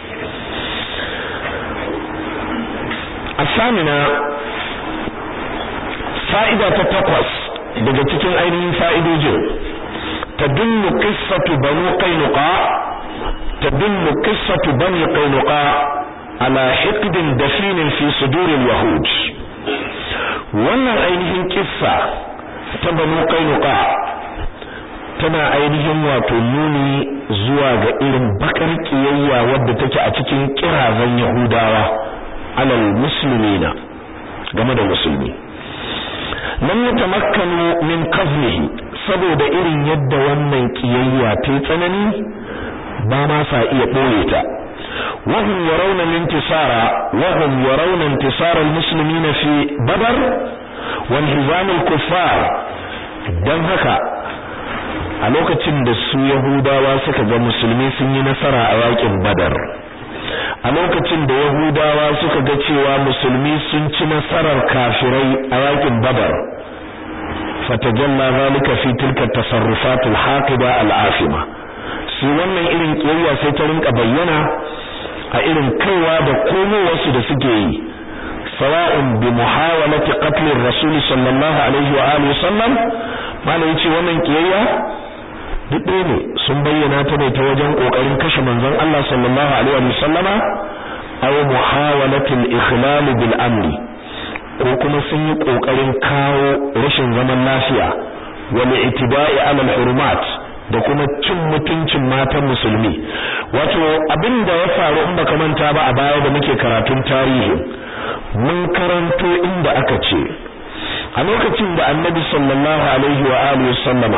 asamina fa'ida ta 8 daga cikin ainihin fa'idojin tadullu qissatu bani qainuqa ala hiqdin dafinin fi suduril yahud wannan ainihin kissa ta bani qainuqa tana ainihin wato nuni zuwa ga irin bakar kiyayya wadda take a cikin kirazan yahudawa alal muslimina game da musulmi lam yatamakkanu min qazlihi saboda irin yadda wannan kiyayya ta tsanani ba ma sa iya boye ta wahum yarawna intisara almuslimina fi badr wa inhizam alkuffar dan haka a lokacin da su yahudawa suka ga musulmi sun yi nasara a yakin badar a lokacin da yahudawa suka ga cewa musulmi sun ci nasarar kafirai a yakin badar fatajalla zalika fi tilka tasarrufat al-haqiba al-afima su wannan irin kiyayya sai ta rinka bayyana a irin kaiwa da komowarsu da suke yi sawa'un bi muhawalati qatl ar-rasul sallallahu alaihi wa alihi wasallam malai yace wannan kiyayya duk ne sun bayyana ta ne ta wajen kokarin kashe manzon Allah sallallahu alaihi wa sallama aw muhawalati al-ikhlal bil amri ko kuma sun yi kokarin kawo rashin zaman lafiya wal itiba'i ala al-hurumat da kuma cin mutuncin matan musulmi wato abinda ya faru in baka manta ba a baya da muke karatun tarihi mun karanto inda aka ce a lokacin da annabi sallallahu alaihi wa alihi sallama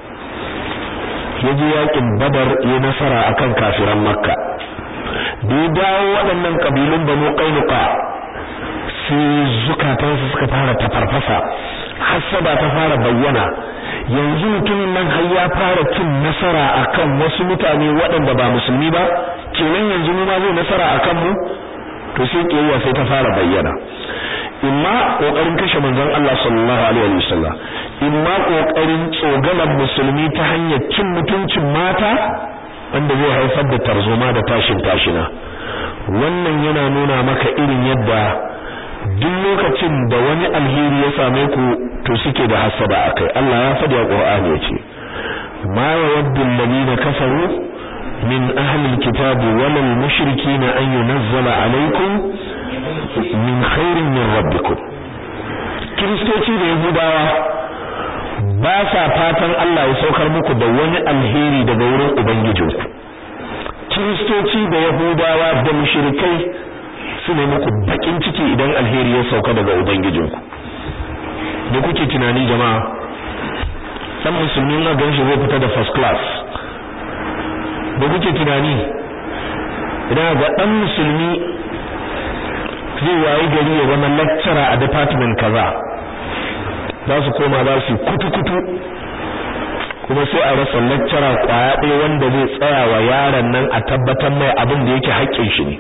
yaje yakin badar ya nasara akan kafiran makka da ya dawo waɗannan kabilun banu qainuqa sai zukatansu suka fara tafarfasa hasada ta fara bayyana yanzu mutumin nan har ya fara cin nasara akan wasu mutane waɗanda ba musulmi ba kenan yanzu mu ma zai nasara akan mu to sai kiyaya sai ta fara bayyana imma kokarin kashe manzon Allah sallallahu alaihi wasallam imma kokarin tsogalan musulmi ta hanyar cin mutuncin mata wanda zai haifar da tarzoma da tashin tashina wannan yana nuna maka irin yadda duk lokacin da wani alheri ya same ku to suke da hasada akai Allah ya faɗi a Qur'ani yace ma yawaddu alladhina kafaru min ahli alkitabi wal mushrikeena an yunzala alaykum min khairin min rabbikum kristoci da yahudawa ba sa fatan Allah ya saukar muku da wani alheri daga wurin ubangijinku kristoci da yahudawa da mushrikai su ne muku bakin ciki idan alheri ya sauka daga ubangijinku da kuke tunani jama'a dan musulmi na ganshi zai fita da first class da kuke tunani idan ga dan musulmi zai wayi gari ya zama lecturer a department kaza za su koma za su kutu kuma sai a rasa lecturer kwaya ɗaya wanda zai tsaya wa yaron nan a tabbatar mai abin da yake haƙƙin shi ne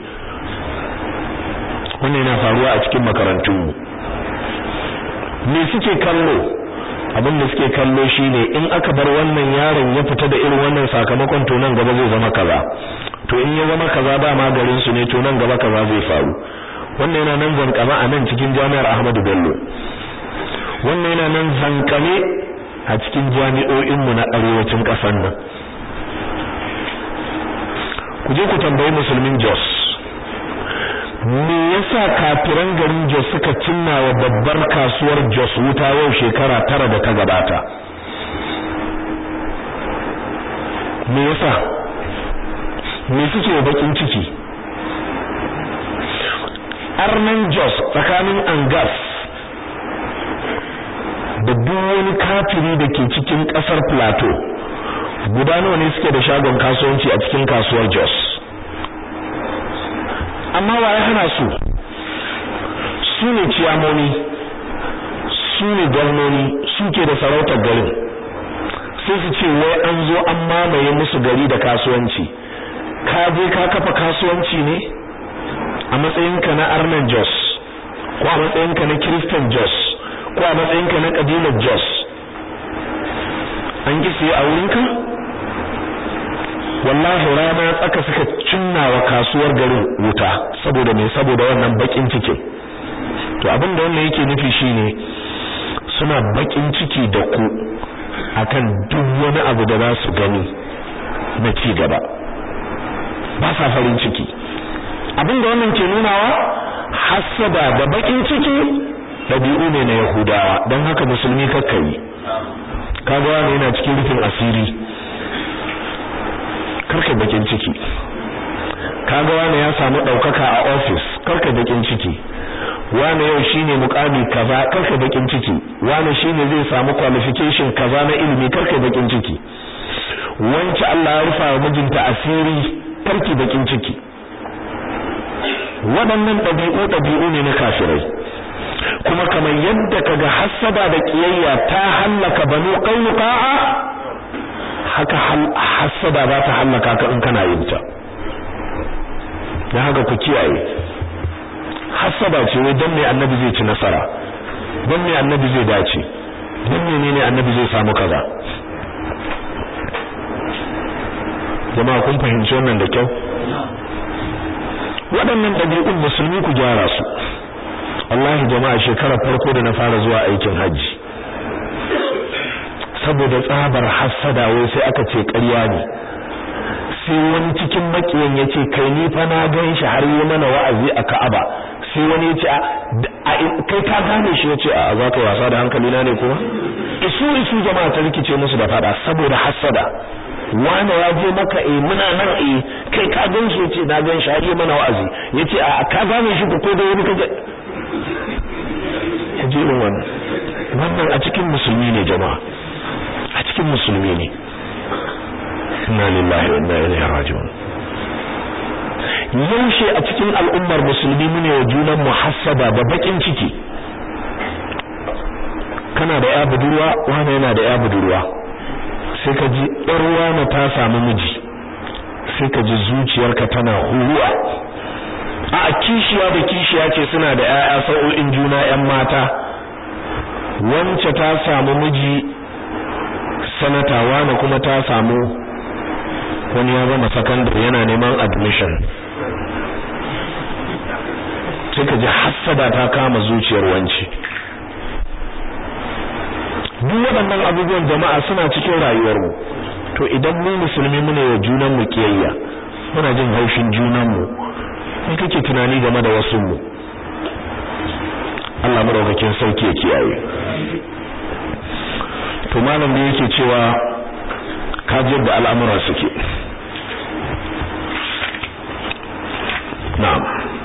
wannan yana faruwa a cikin makarantunmu me suke kallo abin da suke kallo shine in aka bar wannan yaron ya fita da irin wannan sakamakon to nan gaba zai zama kaza to in ya zama kaza ba ma garin su ne to nan gaba kaza zai faru wannan yana nan zankama a nan cikin jami'ar Ahmadu Bello wannan yana nan zankame a cikin jami'o'in mu na arewacin kasar nan ku je ku tambayi musulmin Jos me yasa kafiran garin Jos suka cinna wa babbar kasuwar Jos wuta yau shekara 9 da ta gabata me yasa me suke bakin ciki arnan Jos tsakanin Angas da duk wani kafiri da ke cikin kasar Plateau guda nawa ne suke da shagon kasuwanci a cikin kasuwar Jos amma waye hana su ne ciyamoni su ne gwamnoni suke da sarautar garin sai su ce wai an zo an mamaye musu gari da kasuwanci ka je ka kafa kasuwanci ne a matsayinka na arnan Jos ko a matsayinka na Christian Jos ko a matsayinka na kabilar Jos an ki sai a wurinka wallahi rana tsaka suka cinnawa kasuwar garin wuta saboda me saboda wannan bakin cikin to abin da wannan yake nufi shine suna bakin ciki da ku akan duk wani abu da za su gani na ci gaba ba sa farin ciki abin da wannan ke nunawa hasada da bakin ciki dabi'u ne na Yahudawa dan haka musulmi kakkai kaga wani yana cikin rufin asiri karka bakin ciki kaga wani ya samu daukaka a office karka bakin ciki wani yau shine mukami kaza karka bakin ciki wani shine zai samu qualification kaza na ilimi karka bakin ciki wance Allah ya rufa mijinta asiri karki bakin ciki waɗannan dabi'u ne na kafirai kuma kamar yadda kaga hasada da kiyayya ta halaka banu qainuqa haka hasada za ta halaka ka in kana yin ta dan haka ku kiyaye hasada ce wai dan me annabi zai ci nasara dan me annabi zai dace dan menene annabi zai samu kaza? jama'a kun fahimci wannan da kyau? waɗannan ɗabi'un musulmi ku gyara su. wallahi jama'a shekarar farko da na fara zuwa aikin hajji, saboda tsabar hassada wai sai aka ce ƙarya ne, sai wani cikin makiyan yace kai ni fa na gan shi har yi mana wa'azi a Ka'aba, sai wani yace kai ka gane shi, yace a za ka wasa da hankali na ne kuma? isu jama'a ta rikice musu da fada saboda hassada. wani ya je maka muna nan kai ka gan shi, yace na gan shi har yi mana wa'azi, yace a ka gane shi ko da wani kaje yaje wannan a cikin musulmi ne jama'a, a cikin musulmi ne. inna lillahi wa inna ilaihi raji'un. yaushe a cikin al'ummar musulmi mune wa junan muhassaba da bakin ciki? kana da ya budurwa, wani yana da ya budurwa, sai ka ji ɗarwa ta samu miji, sai ka ji zuciyarka tana huruwa. a kishiya da kishiya ce suna da ƴaƴa sa'o'in juna ƴan mata, wance ta samu miji sanata, wani kuma ta samu wani ya gama secondary yana neman admission, sai ka ji hassada ta kama zuciyar wanci. duk waɗannan abubuwan jama'a suna cikin rayuwarmu. to idan mu musulmi mune wa junan mu kiyayya, muna jin haushin junan mu, me kake tunani game da wasu mu? Allah madaukakin sauki ya kiyaye. to malam da yake cewa kajiyar da al'amura suke. na'am,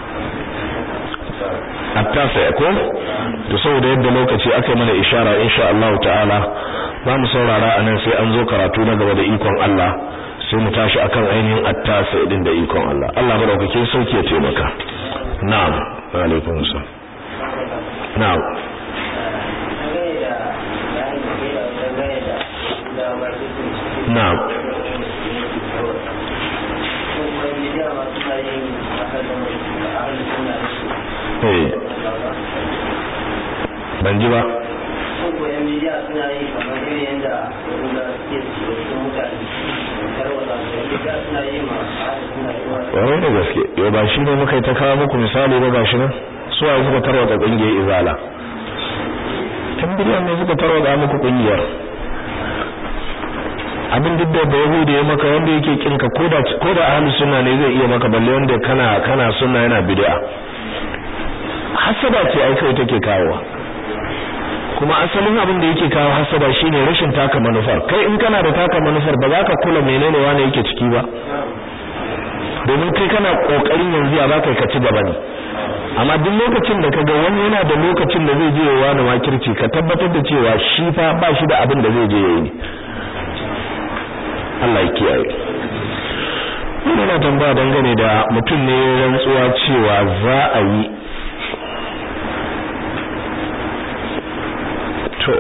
attasa ko to saboda yadda lokaci aka mana ishara insha Allah ta'ala za mu saurara anan sai an zo karatu na gaba da ikon Allah, sai mu tashi akan ainihin attasa din da ikon Allah. Allah madaukakin sauki ya taimaka. na'am, wa alaikum assalam. na'am, na'am, ban ji ba. ƙwarai da gaske, yau ba shi ne muka yi ta kawo muku misali ba gashi nan, su a suka tarwata ƙungiyar izala, tambayar ne suka tarwata muku ƙungiyar. abin duk da Yahudi ya maka wanda yake kinka ko da ahlus sunna ne zai iya maka, balle wanda kana sunna yana bid'a. hasada ce ai kai take kawo, kuma asalin abin da yake kawo hasada shine rashin taka manufar. kai in kana da taka manufar ba za ka kula menene wani yake ciki ba, domin kai kana kokarin yanzu ya baka ka ci gaba ne. amma duk lokacin da kaga wani yana da lokacin da zai je ya wani makirci, ka tabbatar da cewa shi fa ba shi da abin da zai je yayi. Allah ya kiyaye. Ina tambaya dangane da mutum ne rantsuwa cewa za a yi to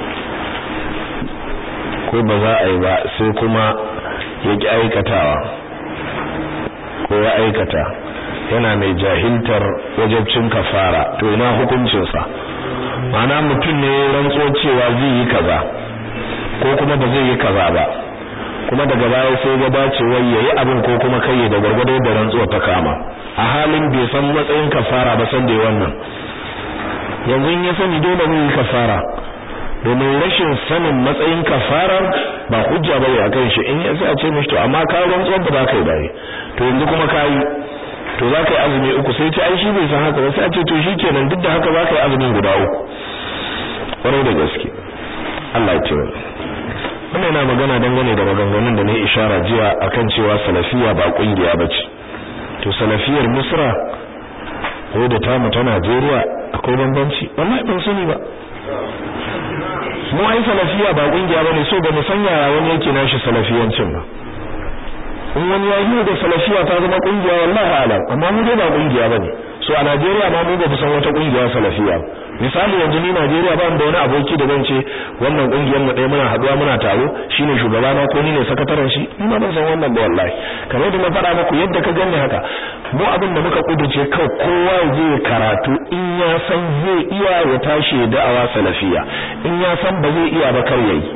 ko ba za a yi ba, sai kuma ya ki aikatawa ko ya aikata, yana mai jahiltar wajibcin kafara, to ina hukuncinsa? ma'ana mutum ne rantsuwa cewa zai yi kaza ko kuma ba zai yi kaza ba, kuma daga baya sai ga dacewa yayi abin ko kuma kai da gurgurdo da rantsuwa ta kama, a halin bai san matsayin kafara ba, san dai wannan yanzu in ya sani dole ne kafara, domin rashin sanin matsayin kafara ba hujja bane akan shi. in ya sai a ce mishi to amma ka rantsuwa ba za ka yi bai, to yanzu kuma kai to za ka yi azumi uku, sai ce ai shi bai san haka ba, sai a ce to shikenan duk da haka za ka yi azumin guda uku. kwarai da gaske. Allah ya ce wannan yana magana dangane da maganganun da na ishara jiya akan cewa salafiya ba kungiya bace. to salafiyar Misra ko da tamu ta Najeriya akwai bambanci? wallahi ban sani ba. mu ai salafiya ba kungiya bane, so ba mu sanya wani yake nashi salafiyancin ba. in wani ya yi da salafiya ta zama kungiya wallahi alam, amma mu dai ba kungiya bane. so a Najeriya ma mu ba san wata kungiya salafiya, misali yanzu ni Najeriya ba da wani aboki da zan ce wannan kungiyar mu dai muna haduwa muna taro shine shugaba na ko ni ne sakataren shi ni ma ban san wannan ba wallahi kamar da na faɗa muku yadda ka gani haka mu abin da muka kuduce kai kowa ya je karatu in ya san zai iya ya tashi da'awa salafiya in ya san ba zai iya ba kar yayi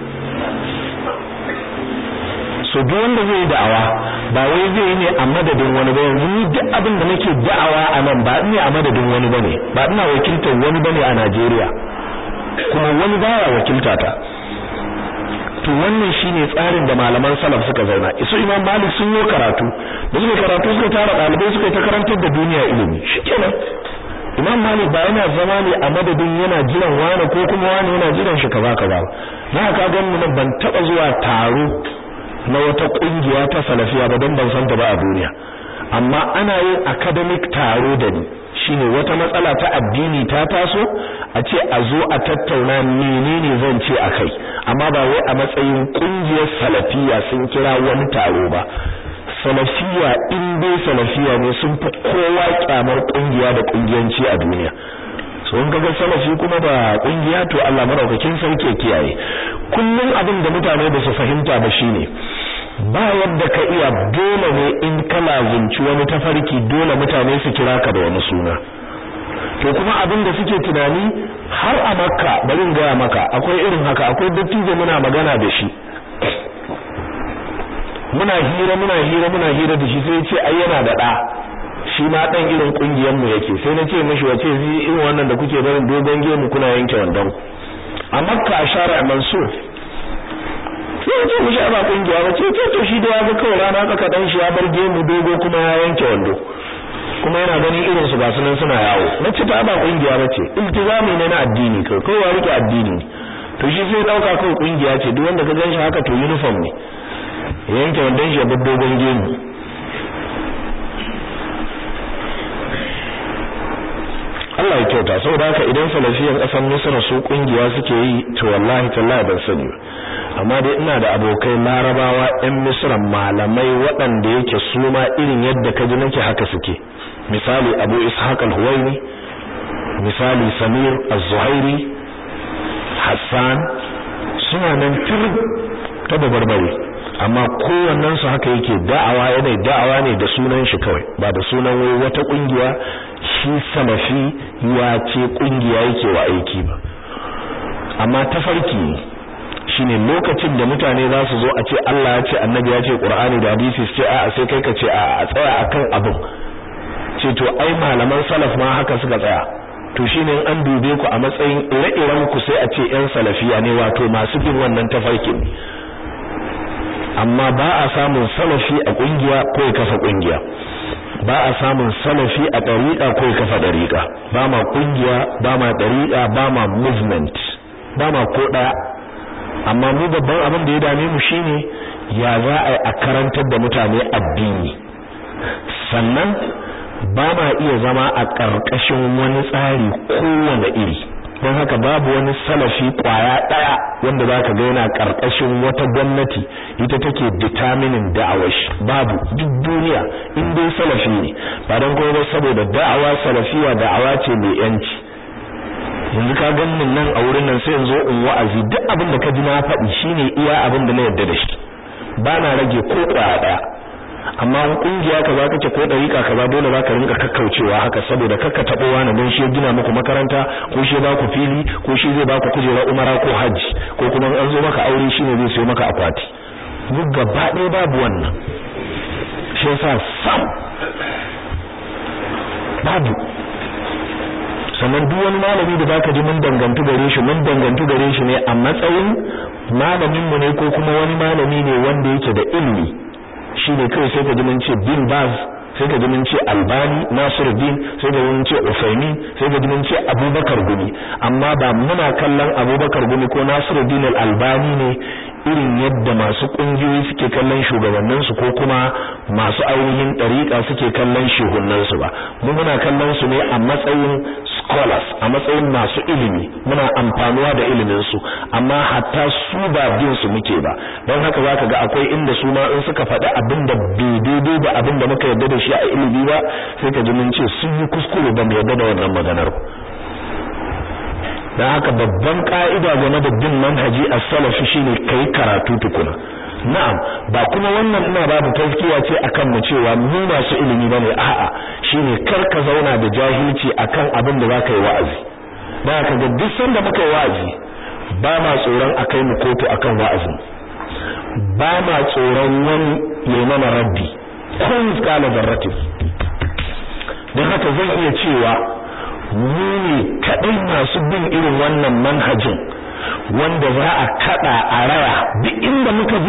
so duk wanda zai da'awa ba wai zai ne a madadin wani ba yanzu ni duk abin da nake da'awa a nan ba ni a madadin wani bane ba ina wakiltar wani bane a Najeriya kuma wani baya wakilta ta to wannan shine tsarin da malaman salaf suka zauna isu Imam Malik sun yi karatu da suka karatu suka tara dalibai suka ta karantar da duniya ilimi shikenan Imam Malik ba yana zama ne a madadin yana jiran wani ko kuma wani yana jiran shi kaza kaza na ka ga mun ban taba zuwa taro na wata kungiya ta salafiya ba dan ban san ta ba a duniya amma ana yin academic taro da ni shine wata matsala ta addini ta taso a ce a zo a tattauna menene zan ce akai amma ba wai a matsayin kungiyar salafiya sun kira wani taro ba salafiya in dai salafiya ne sun fi kowa kyamar kungiya da kungiyanci a duniya so in kaga salafi kuma ba kungiya to Allah maraukakin sarki kiyaye kullun abin da mutane ba su fahimta ba shine ba yadda ka iya dole ne in kana zunci wani tafarki dole mutane su kira ka da wani suna to kuma abin da suke tunani har a Makka bari in ga maka akwai irin haka akwai dattijo muna magana da shi muna hira da shi sai ya ce ai yana da da shi ma dan irin kungiyar mu yake sai na ce mishi wace zai irin wannan da kuke barin dogon gemu kuna yanke wandan a Makka a Shari'a Mansur sai ce mishi ba kungiya ba ce to shi da ya ga kawai rana tsaka dan shi ya bar gemu dogo kuma ya yanke wando kuma yana ganin irin su ba sunan suna yawo nace ta ba kungiya bace iltizami ne na addini kai kowa rike addini to shi sai dauka kai kungiya ce duk wanda ka ganshi haka to uniform ne yanke wandon shi ya bar dogon gemu Allah ya kyauta saboda haka idan salafiyan kasan Misra su kungiya suke yi to wallahi tallahi ban sani amma dai ina da abokai Larabawa ɗan Misra malamai waɗanda yake su ma irin yadda kaji nake haka suke misali Abu Ishaq al-Huwaini misali Samir az-Zuhairi Hassan suna nan ta barbare amma kowannen su haka yake da'awa ne da sunan shi kawai ba da sunan wai wata kungiya shi salafi ya ce kungiya yake wa aiki ba amma tafarki shine lokacin da mutane za su zo a ce Allah ya ce annabi ya ce Qur'ani da hadisi su ce a'a sai kai ka ce a tsaya akan abin ce to ai malaman salaf ma haka suka tsaya to shine an dube ku a matsayin ire-iren ku sai a ce ƴan salafiya ne wato masu bin wannan tafarkin amma ba a samun salafi a kungiya ko ya kafa kungiya ba a samun salafi a dariqa ko ya kafa dariqa ba ma kungiya ba ma dariqa ba ma movement ba ma ko daya amma mu babban abin da ya dame mu shine ya za a karantar da mutane addini sannan ba ma iya zama a karkashin wani tsari kowane iri don haka babu wani salafi kwaya daya wanda zaka ga yana karkashin wata gwamnati ita take determining da'awar shi babu duk duniya in dai salafi ne ba dan kowa ba saboda da'awa salafiya da'awa ce mai yanci yanzu ka ganin nan a wurin nan sai yanzu in wa'azi duk abin da ka ji na faɗi shine iya abin da na yarda da shi ba na rage ko kwaya daya amma kungiya kaza kace ko dariƙa kaza dole zaka rinka kakkaucewa haka saboda kakka tabo wani don shi gina muku makaranta ko shi ba ku fili ko shi zai ba ku kujera umara ko haji ko kuma an zo maka aure shine zai sayo maka akwati duk gaba ɗaya babu wannan shi yasa sam babu sannan duk wani malami da baka ji mun dangantu gare shi ne a matsayin malamin mu ne ko kuma wani malami ne wanda yake da ilimi shine kai sai ka ji mun ce bin Baz sai ka ji mun ce Albani Nasiruddin sai ka ji mun ce Usaimin sai ka ji mun ce Abubakar Gumi amma ba muna kallon Abubakar Gumi ko Nasiruddin Al-Albani ne irin yadda masu kungiyoyi suke kallon shugabannin su ko kuma masu ainihin dariƙa suke kallon shugunnan su ba mu muna kallon su ne a matsayin scholars a matsayin masu ilimi muna amfanuwa da ilimin su amma hatta su ba bin su muke ba don haka zaka ga akwai inda su ma in suka faɗi abin da bai daidai da abin da muka yarda da shi a ilimi ba sai ka ji mun ce sun yi kuskure ba mu yarda da wannan maganar dan haka babban ka'ida game da bin manhaji as-salafi shine kai karatu tukuna. Na'am, ba kuma wannan ina babu tazkiya ce akan mu cewa mu masu ilimi bane, a'a shine kar ka zauna da jahilci akan abin da zaka yi wa'azi. Dan haka ga duk sanda muka yi wa'azi ba ma tsoron akai mu kotu akan wa'azin, ba ma tsoron wani yayi mana raddi kun kala zarratin. Dan haka zan iya cewa mu ne kadai masu bin irin wannan manhajin wanda za a kada a raya duk inda muka je